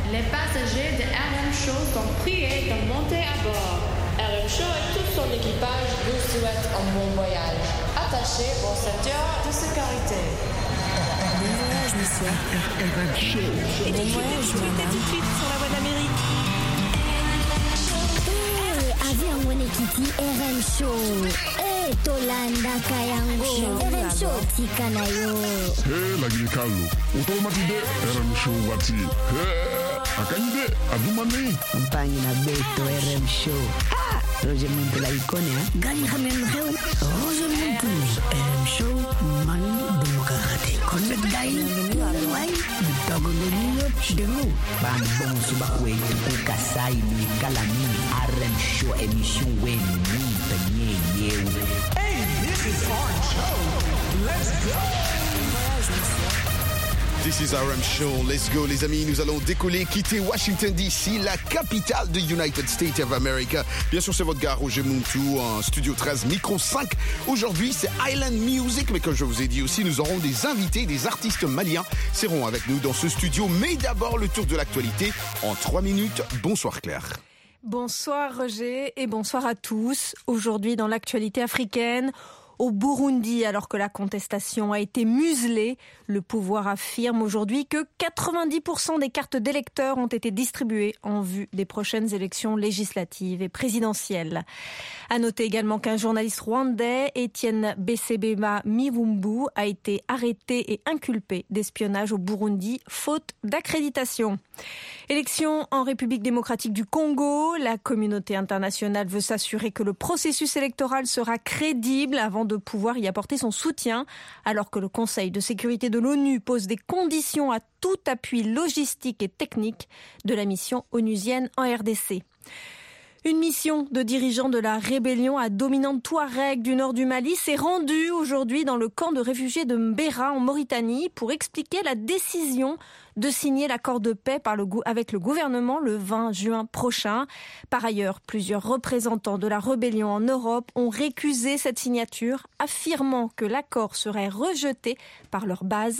Les passagers de RM Show sont priés de monter à bord. RM Show et tout son équipage vous souhaitent un bon voyage. Attachez vos ceintures de sécurité. Bon voyage, monsieur. RM Show. Et bon voyage, madame. Tout de suite sur la voie d'Amérique. Avion mwenyekiti RM Show. Tolanda Kayango. RM Show tikanayo. Lagi Carlo. Automatide RM Show wati. Akanyide adumani. Mpangi na beto RM Show. Roger Muntu la ikone Gani Hamel Heu. Roger Muntu RM Show Mani Demokrati. Konnet Gain. Wai. Bitago Nino Chidemu. Ban bon subakwe tuku kasai ni kalami. RM Show émission wen ni tanye yew. Hey, this is RM Show. Let's go. This is RM Show. Let's go, les amis. Nous allons décoller, quitter Washington DC, la capitale de United States of America. Bien sûr, c'est votre gars Roger Muntu en Studio 13, Micro 5. Aujourd'hui, c'est Island Music, mais comme je vous ai dit aussi, nous aurons des invités, des artistes maliens seront avec nous dans ce studio. Mais d'abord, le tour de l'actualité en 3 minutes. Bonsoir Claire. Bonsoir Roger et bonsoir à tous. Aujourd'hui, dans l'actualité africaine, au Burundi, alors que la contestation a été muselée, le pouvoir affirme aujourd'hui que 90% des cartes d'électeurs ont été distribuées en vue des prochaines élections législatives et présidentielles. À noter également qu'un journaliste rwandais, Etienne Besebema Mivumbu, a été arrêté et inculpé d'espionnage au Burundi, faute d'accréditation. Élection en République démocratique du Congo, la communauté internationale veut s'assurer que le processus électoral sera crédible avant de pouvoir y apporter son soutien, alors que le Conseil de sécurité de l'ONU pose des conditions à tout appui logistique et technique de la mission onusienne en RDC. Une mission de dirigeants de la rébellion à dominante Touareg du nord du Mali s'est rendue aujourd'hui dans le camp de réfugiés de Mbera en Mauritanie pour expliquer la décision de signer l'accord de paix avec le gouvernement le 20 juin prochain. Par ailleurs, plusieurs représentants de la rébellion en Europe ont récusé cette signature, affirmant que l'accord serait rejeté par leur base.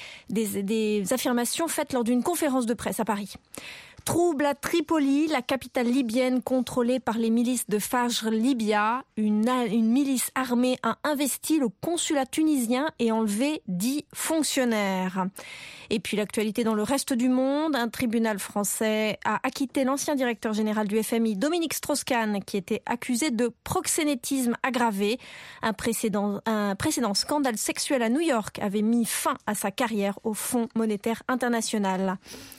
Des affirmations faites lors d'une conférence de presse à Paris. Trouble à Tripoli, la capitale libyenne contrôlée par les milices de Fajr Libya. Une milice armée a investi le consulat tunisien et enlevé 10 fonctionnaires. Et puis l'actualité dans le reste du monde, un tribunal français a acquitté l'ancien directeur général du FMI, Dominique Strauss-Kahn, qui était accusé de proxénétisme aggravé. Un précédent scandale sexuel à New York avait mis fin à sa carrière au Fonds monétaire international.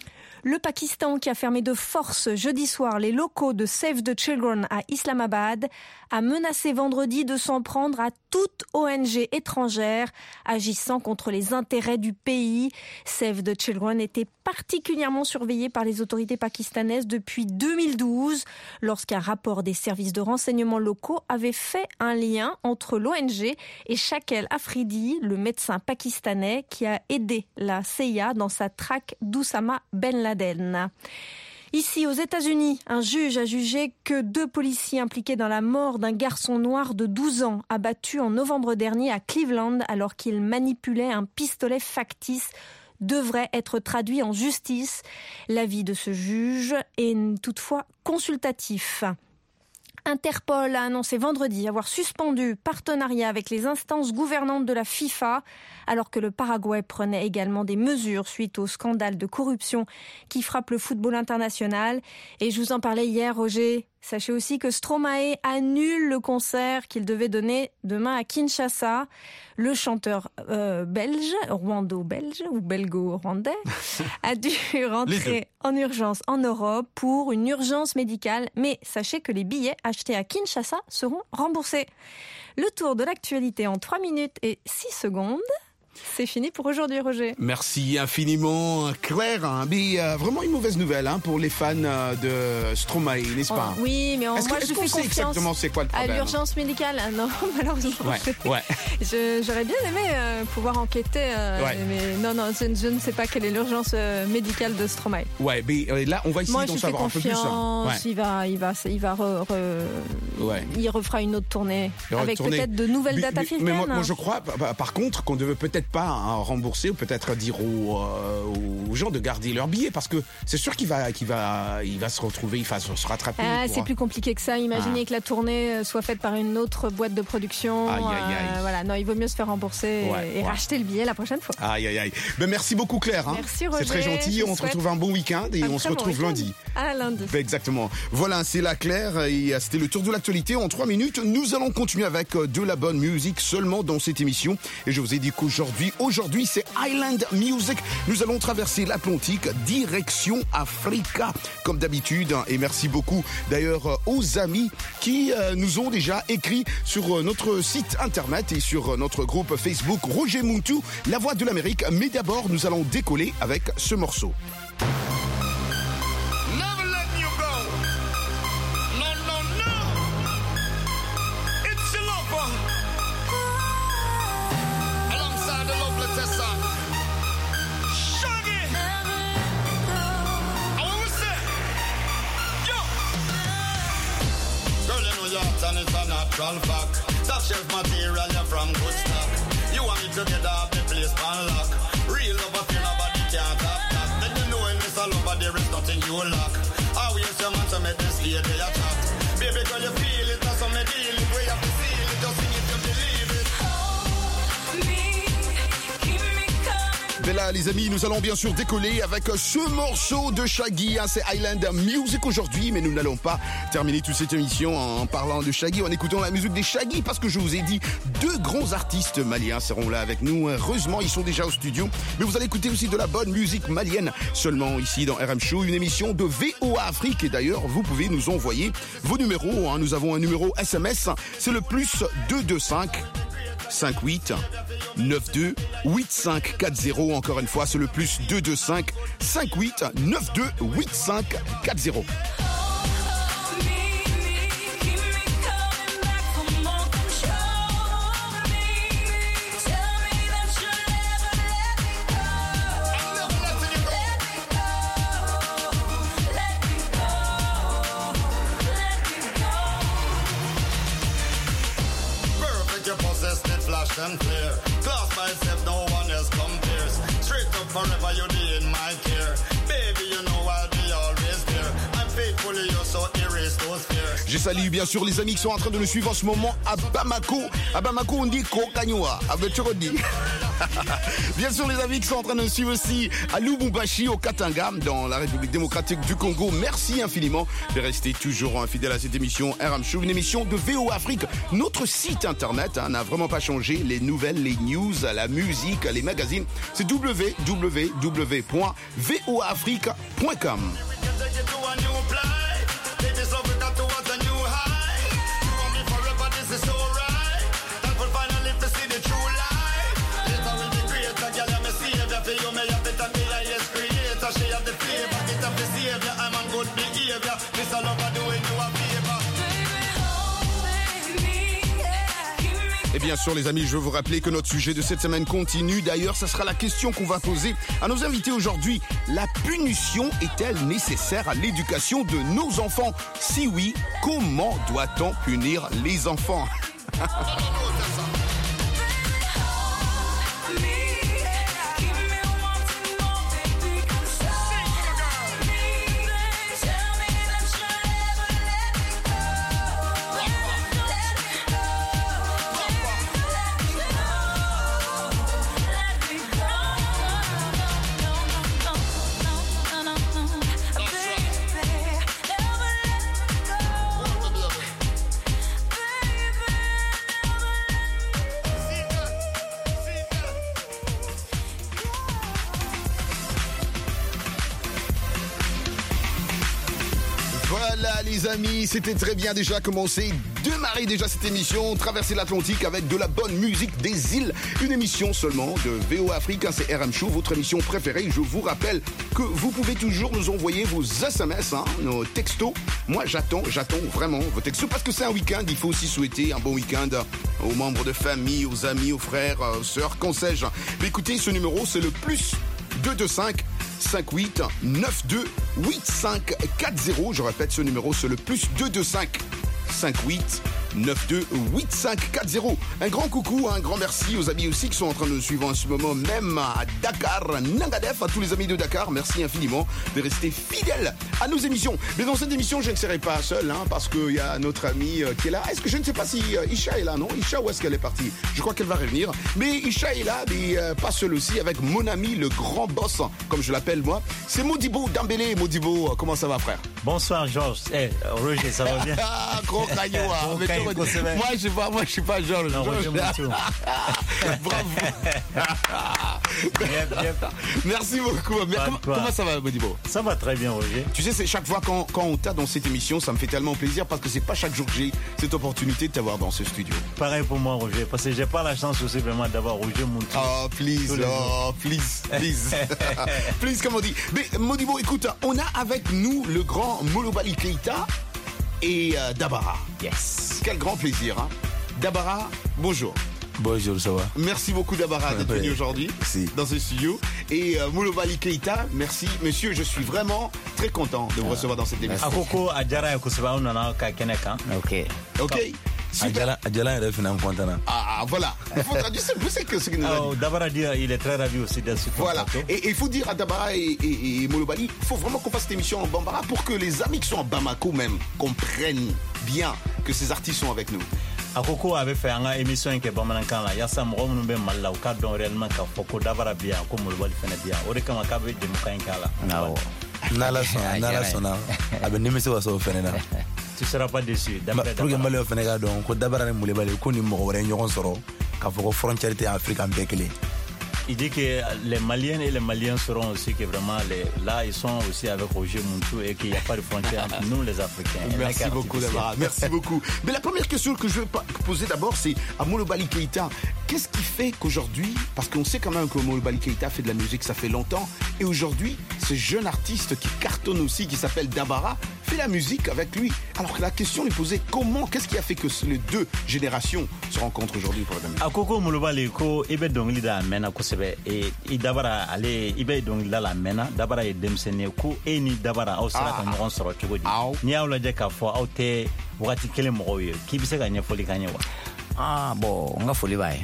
Le Pakistan, qui a fermé de force jeudi soir les locaux de Save the Children à Islamabad, a menacé vendredi de s'en prendre à toute ONG étrangère agissant contre les intérêts du pays. Save the Children était particulièrement surveillé par les autorités pakistanaises depuis 2012, lorsqu'un rapport des services de renseignement locaux avait fait un lien entre l'ONG et Shakil Afridi, le médecin pakistanais qui a aidé la CIA dans sa traque d'Oussama Ben Laden. Ici, aux États-Unis, un juge a jugé que 2 policiers impliqués dans la mort d'un garçon noir de 12 ans abattu en novembre dernier à Cleveland alors qu'il manipulait un pistolet factice devrait être traduit en justice. L'avis de ce juge est toutefois consultatif. Interpol a annoncé vendredi avoir suspendu partenariat avec les instances gouvernantes de la FIFA, alors que le Paraguay prenait également des mesures suite au scandale de corruption qui frappe le football international. Et je vous en parlais hier, Roger. Sachez aussi que Stromae annule le concert qu'il devait donner demain à Kinshasa. Le chanteur belge, rwando-belge ou belgo-rwandais, a dû rentrer en urgence en Europe pour une urgence médicale. Mais sachez que les billets achetés à Kinshasa seront remboursés. Le tour de l'actualité en 3 minutes et 6 secondes. C'est fini pour aujourd'hui, Roger. Merci infiniment, Claire. Mais vraiment une mauvaise nouvelle pour les fans de Stromae, n'est-ce pas? Oui, mais moi je fais confiance exactement c'est quoi le problème, à l'urgence médicale. Non, malheureusement. Ouais. J'aurais bien aimé pouvoir enquêter, mais non, je ne sais pas quelle est l'urgence médicale de Stromae. Ouais, mais là, on va essayer d'en savoir un peu plus. Il il refera une autre tournée avec peut-être de nouvelles dates africaines. Mais moi, je crois, par contre, qu'on devait peut-être peut-être pas rembourser ou peut-être dire aux gens de garder leur billet parce que c'est sûr qu'il va se retrouver, il va se rattraper. C'est plus compliqué que ça. Imaginez que la tournée soit faite par une autre boîte de production. Aïe. Voilà, non, il vaut mieux se faire rembourser et racheter le billet la prochaine fois. Aïe. Ben, merci beaucoup Claire. Merci Roger. C'est très gentil. On se retrouve un bon week-end et on se retrouve lundi. À lundi. Ben, exactement. Voilà, c'est la Claire et c'était le tour de l'actualité en 3 minutes. Nous allons continuer avec de la bonne musique seulement dans cette émission. Et je vous ai dit qu'aujourd'hui c'est Island Music. Nous allons traverser l'Atlantique direction Africa comme d'habitude. Et merci beaucoup d'ailleurs aux amis qui nous ont déjà écrit sur notre site internet et sur notre groupe Facebook Roger Muntu, la voix de l'Amérique. Mais d'abord, nous allons décoller avec ce morceau. And it's a natural fact. Top shelf material, you're from good stock. You want me to get off the place on lock. Real love, I feel nobody can't tap that. Then you know in this all over, there is nothing you lack. I will use your man to make this lady a chat. Baby girl, you feel it, that's how me deal it. Way up to feel it, just sing it, you believe it. Hold me, keep me coming. Et là, les amis, nous allons bien sûr décoller avec ce morceau de Shaggy. C'est Island Music aujourd'hui, mais nous n'allons pas terminer toute cette émission en parlant de Shaggy, en écoutant la musique des Shaggy, parce que je vous ai dit, 2 grands artistes maliens seront là avec nous. Heureusement, ils sont déjà au studio. Mais vous allez écouter aussi de la bonne musique malienne, seulement ici dans RM Show, une émission de VOA Afrique. Et d'ailleurs, vous pouvez nous envoyer vos numéros. Nous avons un numéro SMS, c'est le plus 225 58 92 8540. Encore une fois, c'est le plus 225 58 92 8540. And clear. Class myself, no one else compares. Straight up forever, you'll be in my care. Baby, you know I'll be always there. I'm faithful, you're so erase those fears. Je salue bien sûr les amis qui sont en train de nous suivre en ce moment à Bamako. À Bamako, on dit Kokanywa. Avec Chorodi. Bien sûr les amis qui sont en train de nous suivre aussi à Lubumbashi, au Katanga, dans la République démocratique du Congo. Merci infiniment de rester toujours fidèle à cette émission RM Show, une émission de VOA Afrique. Notre site internet n'a vraiment pas changé. Les nouvelles, les news, la musique, les magazines, c'est www.voafrique.com. Et bien sûr les amis, je veux vous rappeler que notre sujet de cette semaine continue. D'ailleurs, ça sera la question qu'on va poser à nos invités aujourd'hui. La punition est-elle nécessaire à l'éducation de nos enfants? Si oui, comment doit-on punir les enfants? Voilà les amis, c'était très bien déjà commencé, démarrer déjà cette émission, traverser l'Atlantique avec de la bonne musique des îles. Une émission seulement de VOA Afrique, c'est RM Show, votre émission préférée. Je vous rappelle que vous pouvez toujours nous envoyer vos SMS, nos textos. Moi j'attends vraiment vos textos parce que c'est un week-end, il faut aussi souhaiter un bon week-end aux membres de famille, aux amis, aux frères, aux sœurs, qu'en sais-je. Mais écoutez, ce numéro c'est le plus 225 58 92 8540. Je répète, ce numéro c'est le plus 225 58 928540. Un grand coucou, un grand merci aux amis aussi qui sont en train de nous suivre en ce moment même à Dakar, Nangadef, à tous les amis de Dakar. Merci infiniment de rester fidèles à nos émissions. Mais dans cette émission, je ne serai pas seul, parce qu'il y a notre amie qui est là. Est-ce que je ne sais pas si Isha est là, non? Isha, où est-ce qu'elle est partie? Je crois qu'elle va revenir. Mais Isha est là, mais pas seul aussi, avec mon ami, le grand boss, comme je l'appelle moi. C'est Modibo Dambélé. Modibo, comment ça va, frère? Bonsoir, Georges. Roger, ça va bien? Ah, gros caillou. Moi, je suis pas Georges. Non, Roger Moutou. Bravo. Merci beaucoup. Comment ça va, Modibo? Ça va très bien, Roger. Tu sais, c'est chaque fois quand on t'a dans cette émission, ça me fait tellement plaisir parce que c'est pas chaque jour que j'ai cette opportunité de t'avoir dans ce studio. Pareil pour moi, Roger, parce que j'ai pas la chance aussi vraiment d'avoir Roger Moutou. Oh, please, please, comme on dit. Mais Modibo, écoute, on a avec nous le grand Molobali Keita et Dabara. Yes. Quel grand plaisir, hein. Dabara, bonjour. Bonjour, ça va? Merci beaucoup Dabara d'être venu aujourd'hui dans ce studio. Et Molobali Keita, merci. Monsieur, je suis vraiment très content de vous recevoir dans cette émission. Akoko Adjara Kuseba Nana Kakeneka. Ok. Super. Ah, voilà. Il faut traduire, c'est que ce que nous a dit. Dabara dit, il est très ravi aussi d'être sur ton plateau. Et il faut dire à Dabara et Molobali, il faut vraiment qu'on fasse cette émission en Bambara pour que les amis qui sont en Bamako même comprennent bien que ces artistes sont avec nous. Akoko avait fait une émission qui est Bamanan là. Yassa Moro Mbe Mala ou Kadon réellement ka Foko Dabara bien comme Molobali fait bien. Ore kama kabe de Mukainka là. Non. Nala sona. Abe nimese waso fenena. Tu seras pas déçu. Pour que Malio Fenega donc ko Dabara ne Molobali ko ni mo wore ñogon soro ka Foko frontière Afrique en bekele. Il dit que les Maliennes et les Maliens seront aussi que vraiment là ils sont aussi avec Roger Moutou et qu'il n'y a pas de frontière entre nous les Africains. Merci beaucoup Dabara, merci beaucoup. Mais la première question que je veux poser d'abord c'est à Molobali Keita. Qu'est-ce qui fait qu'aujourd'hui, parce qu'on sait quand même que Molobali Keita fait de la musique ça fait longtemps, et aujourd'hui ce jeune artiste qui cartonne aussi, qui s'appelle Dabara, fait la musique avec lui. Alors que la question est posée, qu'est-ce qui a fait que les deux générations se rencontrent aujourd'hui pour la musique? Akoko Molobali ko ibe dongli da mena ko sebe e Dabara ale ibe dongli la mena Dabara e demsene ko e ni Dabara au sera kan ñon soro chogodi ni awla je ka fo au te wakati kele mo yo ki bi se ga ñefoli kanye wa bon nga foli baye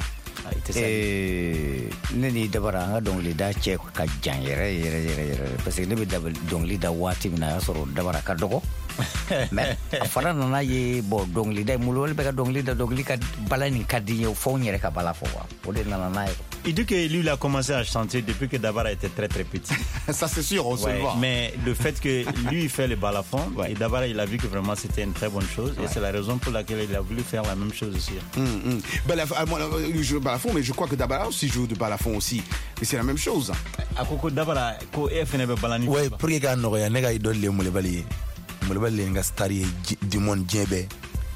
ne ni Dabara nga dongli da che ka jan yere parce que ne be dongli da wati mina soro Dabara ka dogo mais afara nana ye bo dongli da mulol be ka dongli ka balani kadi yo fo nyere ka bala fo wa o de nana. Il dit que lui il a commencé à chanter depuis que Dabara était très très petit. Ça c'est sûr, on se le voit. Mais le fait que lui il fait le balafon et Dabara il a vu que vraiment c'était une très bonne chose et c'est la raison pour laquelle il a voulu faire la même chose aussi. Moi je joue de balafon mais je crois que Dabara aussi joue de balafon aussi. Mais c'est la même chose. Akoko Dabara ko FNB balani. Ouais, pour que ga no ya nega idol le Molobali nga star du monde djebe.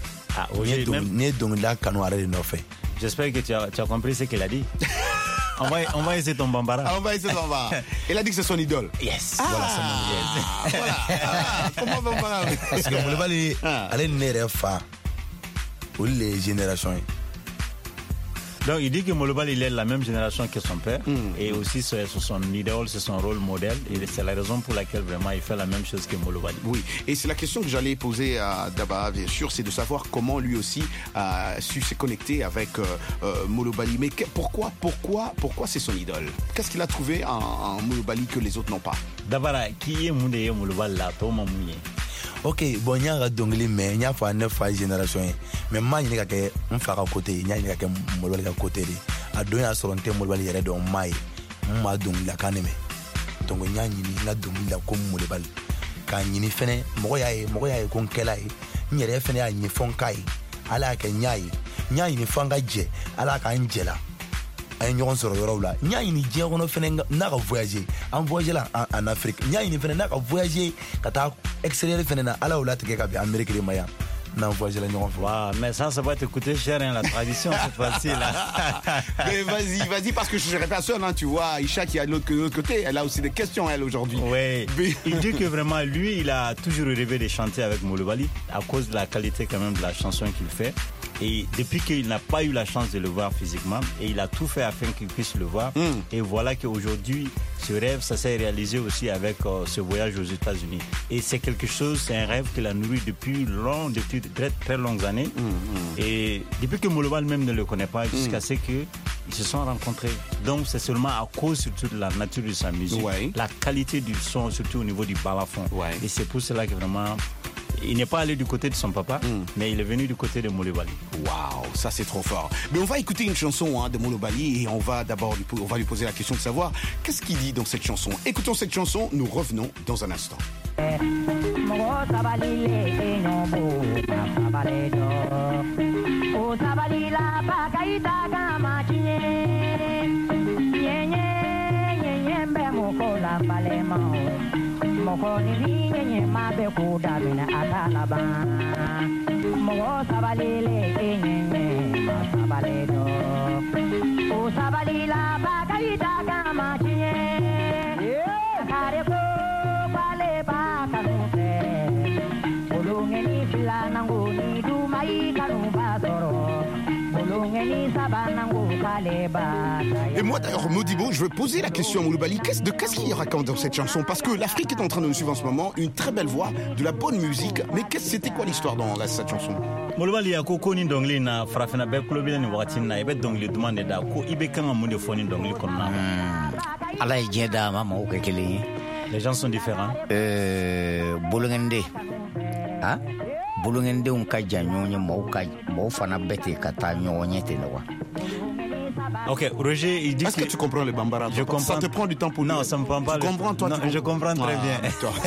Ne donc la kanouare no fait. J'espère que tu as compris ce qu'il a dit. On va essayer ton bambara. On va essayer ton bambara. Il a dit que c'est son idole. Yes. Voilà, c'est mon idole. Voilà. Comment bambara? Parce que Molobali, elle n'est pas pour les générations. Donc il dit que Molobali il est la même génération que son père et aussi c'est son idole, c'est son rôle modèle et c'est la raison pour laquelle vraiment il fait la même chose que Molobali. Oui, et c'est la question que j'allais poser à Dabara bien sûr, c'est de savoir comment lui aussi a su se connecter avec Molobali. Mais pourquoi c'est son idole? Qu'est-ce qu'il a trouvé en Molobali que les autres n'ont pas? Dabara, qui est Molobali là, Thomas Mouye? Ok, bon, il y a un dongli, mais il y a une génération. Mais moi, il y a un phare à côté, il y a un Molobali à côté. À deux ans, sur un thème Molobali, il y a un maï. Moi, dongli la caneme. Donc, il y a un dongli la comme Molobali. Quand il y a un Moya, comme Kelai, il y a un Fonkai, à la Kenyai, il y a un Fangaje, à la Angela. Un yon sur Rola. Il y a une idée on a fait n'a voyager. En voyage là en Afrique. Il y a une fait n'a voyager. Quand extérieur fait n'a à la Ola qui est Amérique de Maya. Non, voyager là non. Waouh, mais ça va te coûter cher hein, la tradition cette fois-ci là. Mais vas-y parce que je serai pas seul hein, tu vois. Isha qui est de l'autre côté, elle a aussi des questions elle aujourd'hui. Oui. Il dit que vraiment lui, il a toujours rêvé de chanter avec Molobali à cause de la qualité quand même de la chanson qu'il fait. Et depuis qu'il n'a pas eu la chance de le voir physiquement, et il a tout fait afin qu'il puisse le voir. Et voilà qu'aujourd'hui, ce rêve, ça s'est réalisé aussi avec ce voyage aux États-Unis. Et c'est quelque chose, c'est un rêve qu'il a nourri depuis très, très longues années. Et depuis que Molobal même ne le connaît pas, jusqu'à ce qu'ils se sont rencontrés. Donc c'est seulement à cause surtout de la nature de sa musique, la qualité du son, surtout au niveau du balafon. Et c'est pour cela que vraiment, il n'est pas allé du côté de son papa, mais il est venu du côté de Molobali. Waouh, ça c'est trop fort. Mais on va écouter une chanson de Molobali et on va lui poser la question de savoir qu'est-ce qu'il dit dans cette chanson. Écoutons cette chanson, nous revenons dans un instant. Et moi d'ailleurs, Modibo, je veux poser la question à Molobali, qu'est-ce qu'il raconte dans cette chanson? Parce que l'Afrique est en train de nous suivre en ce moment, une très belle voix, de la bonne musique, mais c'était quoi l'histoire dans cette chanson? Molobali ya ko ni dongli na farafina be klobile ni wakati na ibe dongli demande da ko ibe kanga munde foni dongli konna. Ala jeda mama o kekele. Les gens sont différents. Bolongende. Ah? Bolongende on ka janyo mo fana bete kata nyonye tenewa. Ok, Roger, il dit Est-ce que tu comprends le bambara? Je comprends. Ça te prend du temps pour Non, ça me prend pas. Tu comprends, toi? Non, je comprends très bien.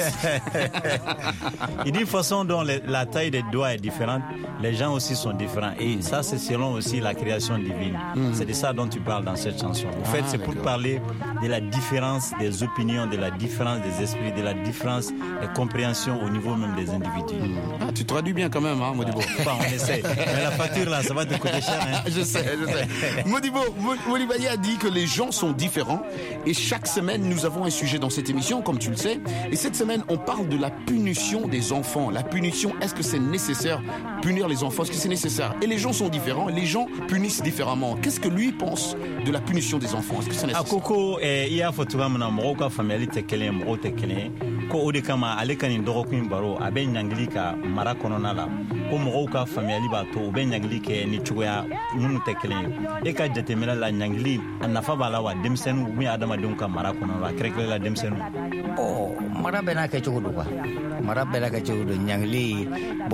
Il dit façon dont la taille des doigts est différente, les gens aussi sont différents. Et ça, c'est selon aussi la création divine. C'est de ça dont tu parles dans cette chanson. En fait, c'est pour parler de la différence des opinions, de la différence des esprits, de la différence des compréhensions au niveau même des individus. Tu traduis bien quand même, hein, Modibo. Enfin, on essaie. Mais la facture, là, ça va te coûter cher. Hein. Je sais. Modibo, Molobali a dit que les gens sont différents et chaque semaine nous avons un sujet dans cette émission, comme tu le sais, et cette semaine on parle de la punition des enfants. La punition, est-ce que c'est nécessaire? Punir les enfants, est-ce que c'est nécessaire? Et les gens sont différents, les gens punissent différemment. Qu'est-ce que lui pense de la punition des enfants? Est-ce que c'est nécessaire? Akoko iya fotugamna moka family tekele mo tekele ko odi kama alekani ndoko baro abe nyangili ka mara konona la ko moka family ba to be nyangili ke ni chugoya nunu tekele e ka jetemela la nyangili anafa bala wa demsenu mi adama dunka mara konona krekle la demsenu oh mara bena ke chugodu kwa mara bela ke chugodu nyangili bo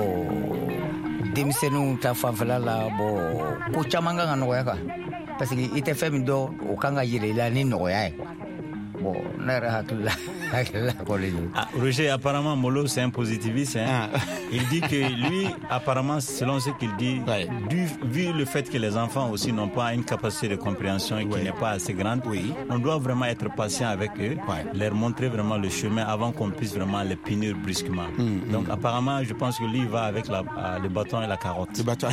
demsenu ta fafala la bo ko chamanga ngano ya ka parce que ite femi do o kanga yire la ni no ya bon nara hakla Roger, apparemment Molo c'est un positiviste hein? Il dit que lui apparemment selon ce qu'il dit vu le fait que les enfants aussi n'ont pas une capacité de compréhension et qui n'est pas assez grande, on doit vraiment être patient avec eux, leur montrer vraiment le chemin avant qu'on puisse vraiment les punir brusquement. Donc apparemment je pense que lui il va avec le bâton et la carotte. Le bâton.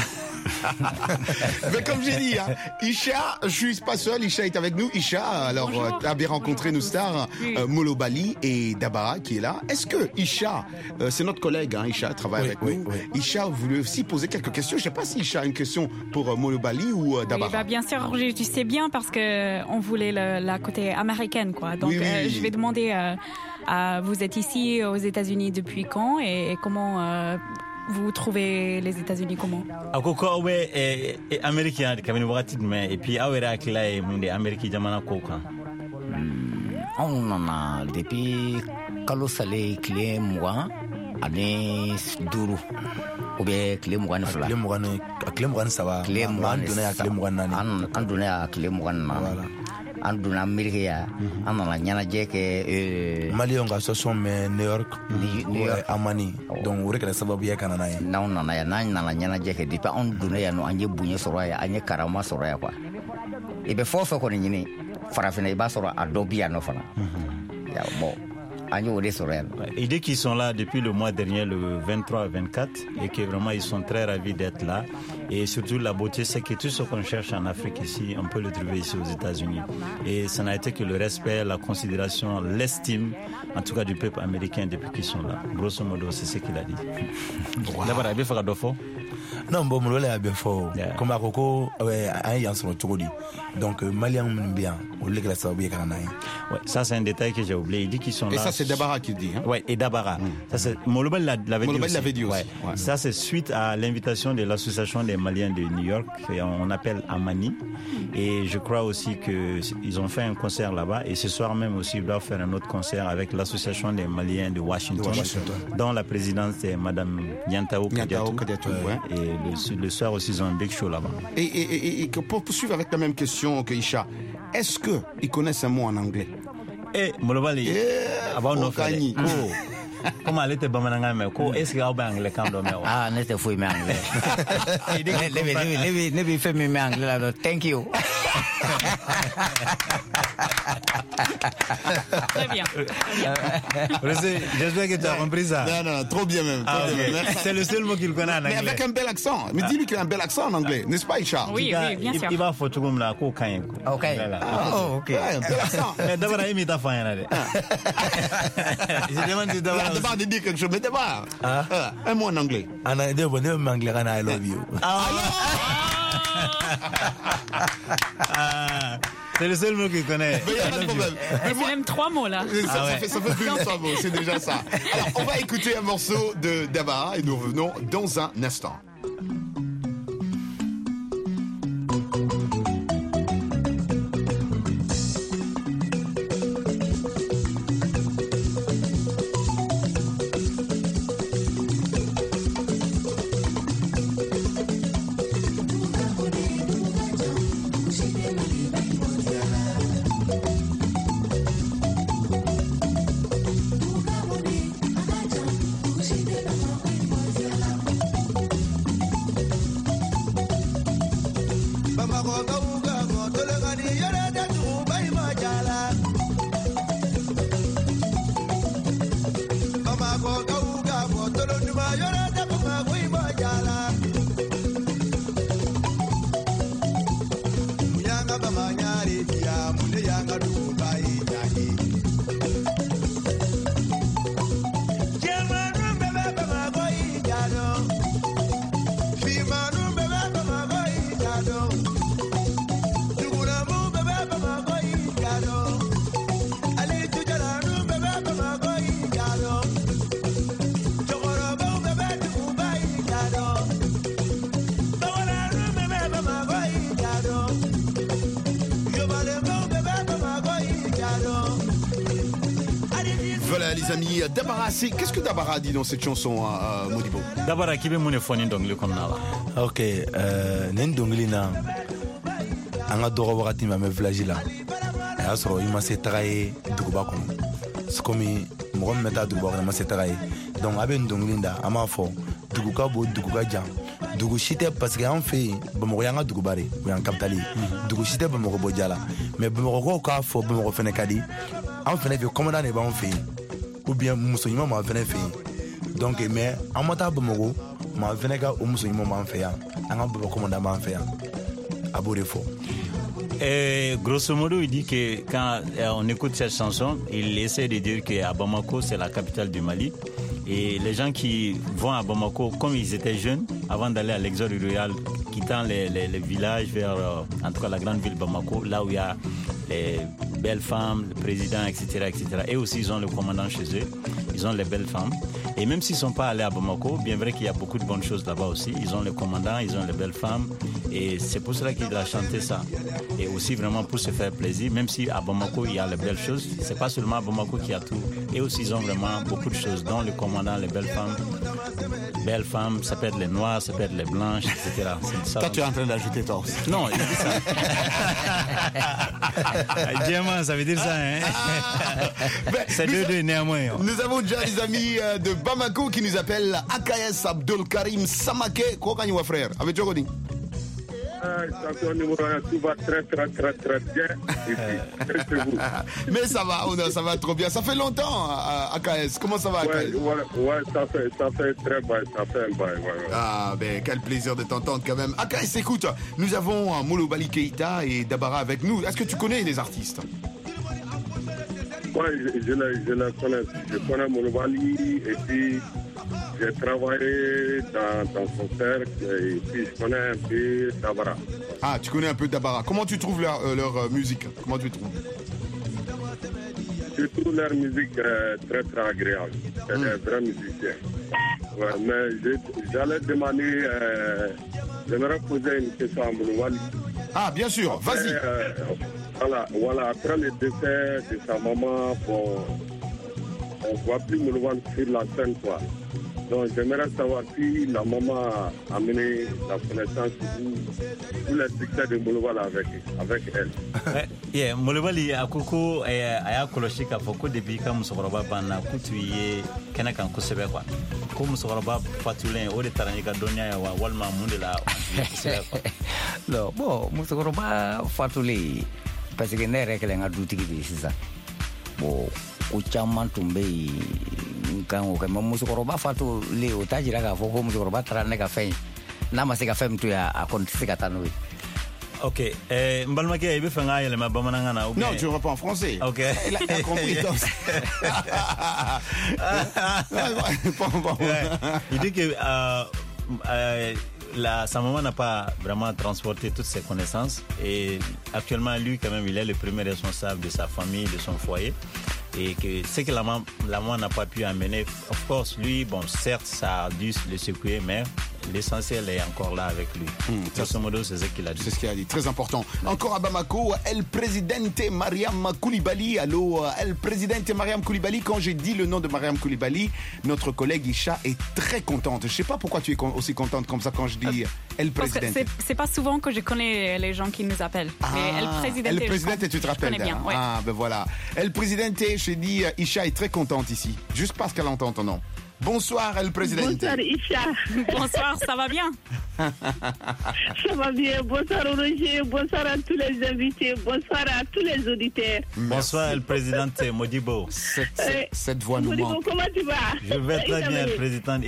Mais comme j'ai dit, hein, Isha, je suis pas seul, Isha est avec nous. Isha, alors tu as bien rencontré nos stars, Molobali et Dabara qui est là. Est-ce que Isha, c'est notre collègue, hein, Isha travaille avec nous. Isha voulait aussi poser quelques questions. Je ne sais pas si Isha a une question pour Molobali ou Dabara. Oui, bien sûr, tu sais bien parce que on voulait la côté américaine, quoi. Donc je vais demander, vous êtes ici aux États-Unis depuis quand et comment vous trouvez les États-Unis comment? Akoko we américain kamini wakati mais et puis awera akila e munde américain jamana koka. On en a depuis kalo sale clé moi année duru ou bien clé moi ne fla clé moi ça va clé moi clé moi nani an donna clé moi nani an donna America an na nyana jeke Mali on association mais New York amani donc wure kala sababu ya kana naye na on na ya na nyana jeke dipa on donna ya no anye bunye soroya anye karama soroya kwa ibe fofo ko ni farafina iba soro adobia no fana ya bo Il dit qu'ils sont là depuis le mois dernier, le 23-24, et que vraiment ils sont très ravis d'être là. Et surtout la beauté, c'est que tout ce qu'on cherche en Afrique ici, on peut le trouver ici aux États-Unis. Et ça n'a été que le respect, la considération, l'estime, en tout cas du peuple américain depuis qu'ils sont là. Grosso modo, c'est ce qu'il a dit. D'abord, il faut faire non, bon, je l'ai bien fort. Comme à Coco, donc, Malien bien, ouais, ça c'est un détail que j'ai oublié. Il dit qu'ils sont là. Et ça c'est Dabara qui dit. Hein? Ouais, et Dabara. Ça c'est Moloba l'avait dit aussi. Ouais. Ça c'est suite à l'invitation de l'association des Maliens de New York, on appelle Amani. Et je crois aussi que ils ont fait un concert là-bas. Et ce soir même aussi ils doivent faire un autre concert avec l'association des Maliens de Washington. Dont la présidence est Madame Niantao Kadiatou. Ouais. Et le soir aussi ils ont un big show là-bas. Et pour poursuivre avec la même question que Isha, est-ce qu'ils connaissent un mot en anglais? Molobali, avant nos frères. Comment elle était bamananga mais ko est-ce qu'il y a un anglais quand même? Ah, n'était fou mais anglais. Let fait mais anglais là. Thank you. Très bien. J'espère que tu as compris ça. Non, trop bien même. C'est le seul mot qu'il connaît en anglais. Mais avec un bel accent. Mais dis-lui qu'il a un bel accent en anglais, n'est-ce pas, Isha? Oui, bien sûr. Il va faire tout comme là, ok. Ok. Ok. Un bel accent. Mais d'abord, il m'est affaire. Je demande si d'abord de dire quelque chose, mais d'abord, un mot en anglais. En anglais, I love you. C'est le seul mot qu'il connaît. Mais il n'y a pas de problème. C'est même 3 mots là. Ça fait plus de 3 mots, c'est déjà ça. Alors, on va écouter un morceau de Dabara et nous revenons dans un instant. Voilà les amis, Dabara, qu'est-ce que Dabara dit dans cette chanson, Modibo? Dabara qui veut mon phone d'anglais comme là. Ok, n'endongli na, anga doro wakati ma me village là. Ya soro ima se traye duguba kono. Skomi mo meta duguba kono ma se traye. Donc abe ndongli nda ama fo duguka bo duguka jam. Dugu shite parce que en fait bamako yanga dugubare ou en capitali. Dugu shite bamako bojala. Mais bamako ka fo bamako fene kadi. En fait que commandant ne ba on fait. Ou bien musulman m'a venu faire. Donc mais en mata bamako m'a venu ka o musulman m'a faire. Anga bamako commandant m'a faire. Abore fo. Et grosso modo, il dit que quand on écoute cette chanson, il essaie de dire qu'à Bamako, c'est la capitale du Mali. Et les gens qui vont à Bamako, comme ils étaient jeunes, avant d'aller à l'exode rural, quittant les villages vers, en tout cas, la grande ville Bamako, là où il y a les belles femmes, le président, etc., etc. Et aussi, ils ont le commandant chez eux. Ils ont les belles femmes. Et même s'ils ne sont pas allés à Bamako, bien vrai qu'il y a beaucoup de bonnes choses là-bas aussi. Ils ont le commandant, ils ont les belles femmes. Et c'est pour cela qu'il a chanté ça. Et aussi vraiment pour se faire plaisir, même si à Bamako, il y a les belles choses. C'est pas seulement à Bamako qu'il y a tout. Et aussi, ils ont vraiment beaucoup de choses, dont le commandant, les belles femmes. Belles femmes, ça peut être les noires, ça peut être les blanches, etc. Ça, toi, tu es en train d'ajouter toi aussi. Non, il dit ça. Diamant, ça veut dire ça, hein. C'est deux néanmoins. Nous avons déjà les amis de Bamako qui nous appellent AKS Abdul Karim Samake. Quoi, frère? Avec Jogodi? Champion numéro 1, tout va très bien. Mais ça va trop bien. Ça fait longtemps, AKS. Comment ça va, AKS? Ouais, ça fait très bien. Ça fait un bail. Ouais. Ah, ben, quel plaisir de t'entendre quand même. AKS, écoute, nous avons Mouloubali Keïta et Dabara avec nous. Est-ce que tu connais les artistes? Ouais, je les connais. Je connais Mouloubali et puis j'ai travaillé dans son cercle et puis je connais un peu Dabara. Ah, tu connais un peu Dabara. Comment tu trouves leur musique? Comment tu trouves? Je trouve leur musique très très agréable. C'est des vrais musiciens. Ouais, mais j'allais demander, j'aimerais poser une question à Mouloubali. Ah, bien sûr, vas-y. Voilà, après le décès de sa maman, on ne voit plus Mouloubali sur la scène, quoi. Donc j'aimerais savoir si la maman a amené la connaissance de tous les succès de Mouloubali avec elle. Mouloubali akoko aya koloshi ka foko depuis ka musokoroba bana kutuye kana kan kusebe kwa ko musokoroba fatulen o de tarani ka donya ya walma mundela kusebe kwa no bo musokoroba fatuli parce que ne rekele nga dutigi bi sisa bo ko chaman tumbe kan o kama musokoroba fatu le o tajira ka foko musokoroba tarane ka fe na masika fe mtu ya akontisi ka tanui. Ok, Mbalmake, il veut faire un élément bamanangana. Non, tu ne vas pas en français. Ok. Il a compris. Il dit que sa maman n'a pas vraiment transporté toutes ses connaissances et actuellement, lui, quand même, il est le premier responsable de sa famille, de son foyer. Et que ce que la maman n'a pas pu amener, of course, lui, bon, certes, ça a dû le secouer, mais l'essentiel est encore là avec lui. Grosso modo, c'est ce qu'il a dit. C'est ce qu'il a dit, très important. Encore à Bamako, El Presidente Mariam Koulibaly. Allô, El Presidente Mariam Koulibaly. Quand j'ai dit le nom de Mariam Koulibaly, notre collègue Isha est très contente. Je ne sais pas pourquoi tu es aussi contente comme ça quand je dis El Presidente. C'est pas souvent que je connais les gens qui nous appellent. Mais El Presidente, El Presidente, tu te rappelles bien, ouais. Ah, ben voilà. El Presidente, je dis, Isha est très contente ici, juste parce qu'elle entend ton nom. Bonsoir, El Presidente. Bonsoir, Isha. Bonsoir, ça va bien? Ça va bien. Bonsoir, Roger. Bonsoir à tous les invités. Bonsoir à tous les auditeurs. Bonsoir, El Presidente Modibo. Cette voix nous Modibo, manque. comment tu vas? Je vais très bien, El Presidente.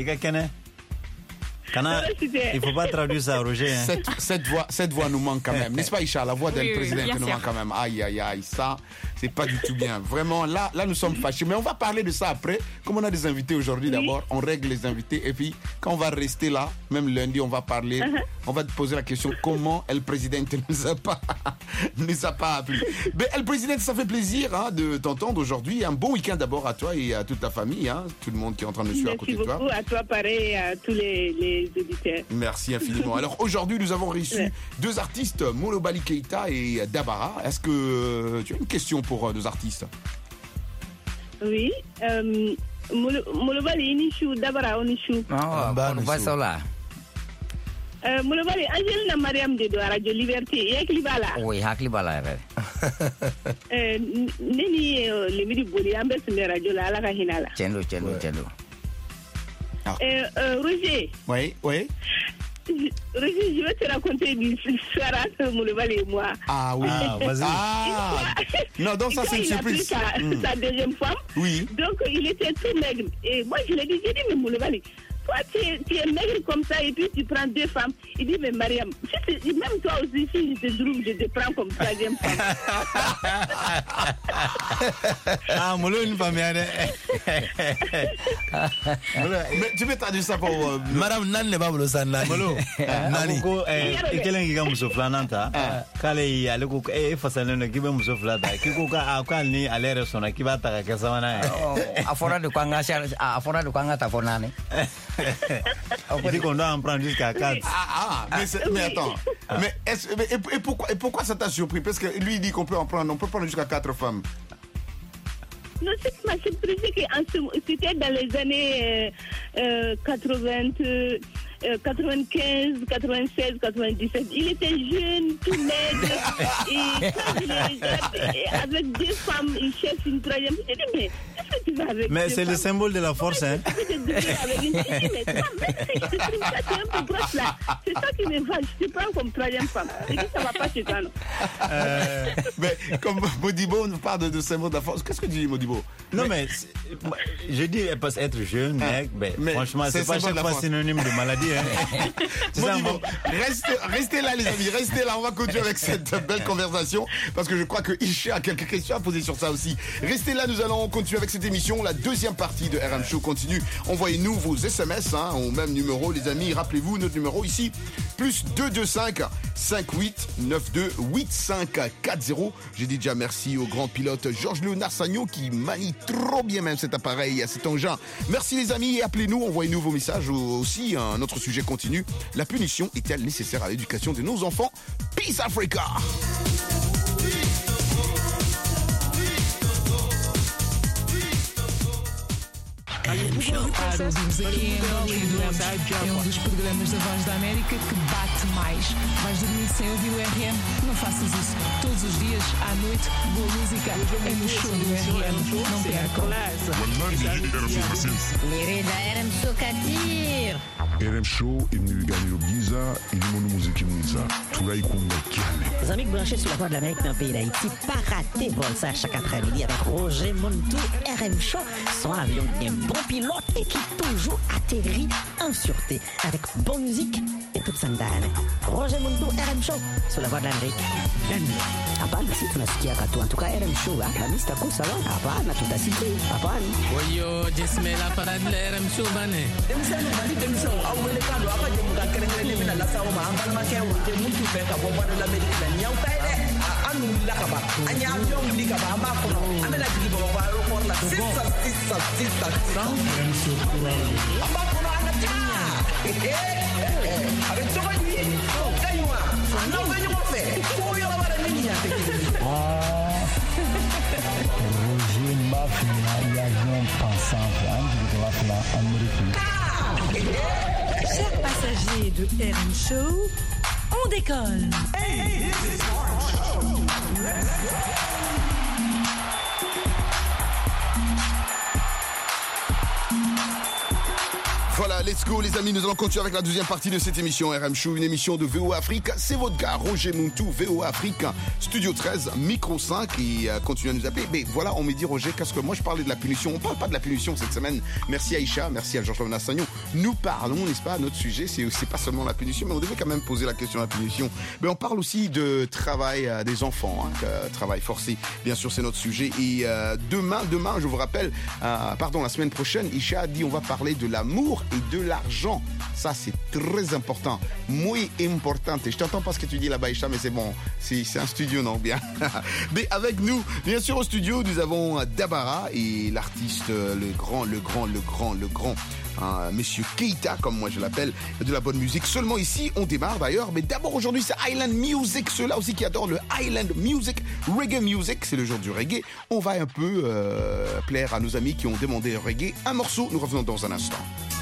Il ne faut pas traduire ça, Roger. Hein. Cette voix nous manque quand même. N'est-ce pas, Isha? La voix d'El Presidente nous sûr. manque quand même. Aïe, aïe, aïe. Ça, c'est pas du tout bien. Vraiment, là, nous sommes fâchés. Mais on va parler de ça après. Comme on a des invités aujourd'hui, d'abord, on règle les invités. Et puis, quand on va rester là, même lundi, on va parler. On va te poser la question comment El Presidente nous a pas appelé. Mais El Presidente, ça fait plaisir de t'entendre aujourd'hui. Un bon week-end d'abord à toi et à toute ta famille. Tout le monde qui est en train de suivre à côté de toi. Merci beaucoup à toi, pareil, et à tous les auditeurs. Merci infiniment. Alors aujourd'hui, nous avons reçu deux artistes, Mouloubali Keïta et Dabara. Est-ce que tu as une question pour deux artistes? Oui. Mouloubali Inishu, Dabara Onishu. Mouloubali, Angelina Mariam de Radio Liberté. Yakli Bala. Oui, Hakli Bala. Nini limidi boli ambe sur radio la ala hinala. Chendo. Roger. Oui. Roger, je vais te raconter une histoire entre Mouloubali et moi. Ah oui. Vas-y. Non, donc ça c'est une surprise. Sa deuxième femme. Oui. Donc il était tout maigre. Et moi je lui ai dit, mais Mouloubali, toi tu es maigre comme ça et puis tu prends deux femmes. Il dit, mais Mariam, même toi aussi, si je te trouve, je te prends comme troisième femme. Ah, Moulou, une femme, Mais tu peux traduire ça pour Madame Nan ne va pas le Moulou, Nani. Quelqu'un qui a un souffle nanta. Kale ale ko fasale no kibe musofla da kiko ka akal ni ale resona kiba ta ka sawana afora de kwanga ta fonane. Il dit qu'on doit en prendre jusqu'à 4. Mais attends. Et pourquoi ça t'a surpris? Parce que lui il dit qu'on peut en prendre, on peut prendre jusqu'à 4 femmes. Non, ce qui m'a surpris, c'est que c'était dans les années 80. 95, 96, 97. Il était jeune, tout maigre. Et quand il est avec deux femmes, il cherche une troisième. Je dis, mais qu'est-ce que tu vas avec Mais c'est le symbole de la force, hein. C'est ça qui me va. Je te prends comme troisième femme. Je dis, ça va pas chez toi, non. Mais comme Modibo nous parle de symbole de la force, qu'est-ce que tu dis, Modibo? Non, mais je dis, elle peut être jeune, mais franchement, c'est pas chaque fois synonyme de maladie. Hein. Modibo, restez là, les amis, restez là. On va continuer avec cette belle conversation parce que je crois que Isha a quelques questions à poser sur ça aussi. Restez là, nous allons continuer avec cette émission. La deuxième partie de RM Show continue. Envoyez-nous vos SMS au même numéro, les amis. Rappelez-vous notre numéro ici, plus 225 58 92 8540. J'ai dit déjà merci au grand pilote Georges Léonard Sagno qui manie trop bien même cet appareil, cet engin. Merci les amis et appelez-nous, envoyez-nous vos messages aussi. Un autre sujet continue. La punition est-elle nécessaire à l'éducation de nos enfants? Peace Africa! Ouvimos aqui em Angola e é dos programas da Voz da América que bate mais. Vais dormir sem ouvir o RM? Não faças isso. Todos os dias, à noite, boa música é no show do RM. Não percam. Mirida RM Show Katir. RM Show imnigani Giza ilimono muziki mwiza tulaikunga kiane. Les amis branchés sur la Voix de l'Amérique dans le pays d'Haïti, pas rater ça chaque après-midi avec Roger Montou, RM Show, son avion bien bon pilote et qui toujours atterrit en sûreté avec bonne musique et toute sa ndani. Roger Montou, RM Show sur la Voix de l'Amérique. Hapana, si tunasikia katu. En tout cas, RM Show, Alhamisi takuwa sawa. Hapana, tutasikia. Hapana. Oyo, jesme la parade de RM Show bane. Au mercado hapa je mukakerengere mina la sawa mahamba makewa je muntu peka bo bwana la medicina nyau taide anu la kaba anya amyo ndika ba ma kono amela digi bo ba ro por la sisa amba kono anatia avec toi lui kaywa non venyo mo fe ko yo la bara nini ya Roger Mafia y a un pensant de la fla américaine. Chers passagers de RM Show, on décolle. Hey, this is RM Show. Let's go. Voilà, let's go les amis, nous allons continuer avec la deuxième partie de cette émission RM Show, une émission de VOA Afrique. C'est votre gars Roger Montou, VOA Afrique, Studio 13, Micro 5 et continuez à nous appeler. Mais voilà, on me dit Roger, qu'est-ce que moi je parlais de la punition, on parle pas de la punition cette semaine. Merci à Aïcha, merci à Georges Léonard Sagno. Nous parlons, n'est-ce pas, notre sujet, c'est pas seulement la punition, mais on devait quand même poser la question de la punition. Mais on parle aussi de travail des enfants, travail forcé, bien sûr c'est notre sujet. Et demain, je vous rappelle, la semaine prochaine, Aïcha a dit on va parler de l'amour et de l'argent. Ça, c'est très important. Muy importante. Je t'entends pas ce que tu dis là-bas, Isha, mais c'est bon. C'est un studio, non? Bien. Mais avec nous, bien sûr, au studio, nous avons Dabara et l'artiste, le grand, Monsieur Keita, comme moi je l'appelle, de la bonne musique. Seulement ici, on démarre d'ailleurs. Mais d'abord, aujourd'hui, c'est Island Music. Ceux-là aussi qui adorent le Island Music, Reggae Music. C'est le jour du reggae. On va un peu plaire à nos amis qui ont demandé reggae. Un morceau, nous revenons dans un instant.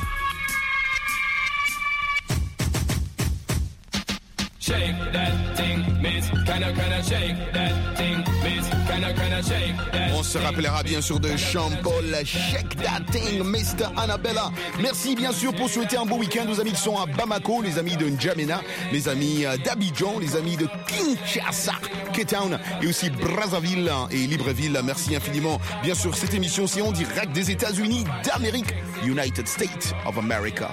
Shake that thing, miss. Can I shake that thing, miss. Can I shake that. On se rappellera bien sûr de Jean-Paul, Shake That Thing, Mr. Annabella. Merci bien sûr pour souhaiter un beau week-end aux amis qui sont à Bamako, les amis de N'Djamena, les amis d'Abidjan, les amis de Kinshasa, Cape Town et aussi Brazzaville et Libreville. Merci infiniment. Bien sûr, cette émission c'est en direct des États-Unis d'Amérique, United States of America.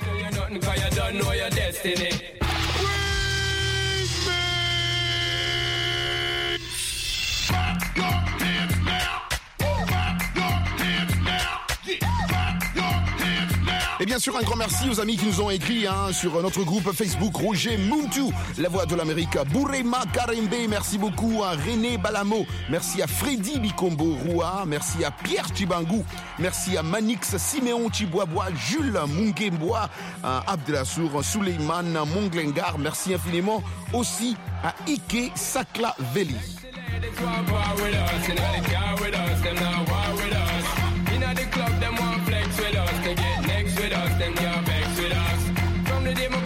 Et bien sûr, un grand merci aux amis qui nous ont écrit sur notre groupe Facebook Roger Montou, la voix de l'Amérique. Bourema Karembe, merci beaucoup à René Balamo, merci à Freddy Bikombo Roua, merci à Pierre Chibangou, merci à Manix Siméon Chiboabois, Jules Mungembois, Abdelassour, Suleiman Monglengar, merci infiniment aussi à Ike Sakla Veli. The club, them want flex with us. They get next with us, them can't vex with us. From the day my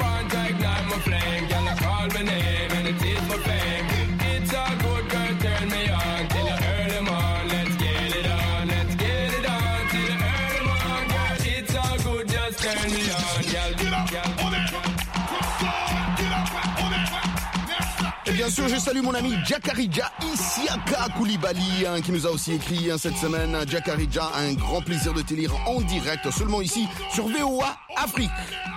Turn me on, girl. Get up on it. Et bien sûr, je salue mon ami Jakarija Isiaka Koulibaly qui nous a aussi écrit cette semaine. Jakarija, un grand plaisir de te lire en direct seulement ici sur VOA Afrique.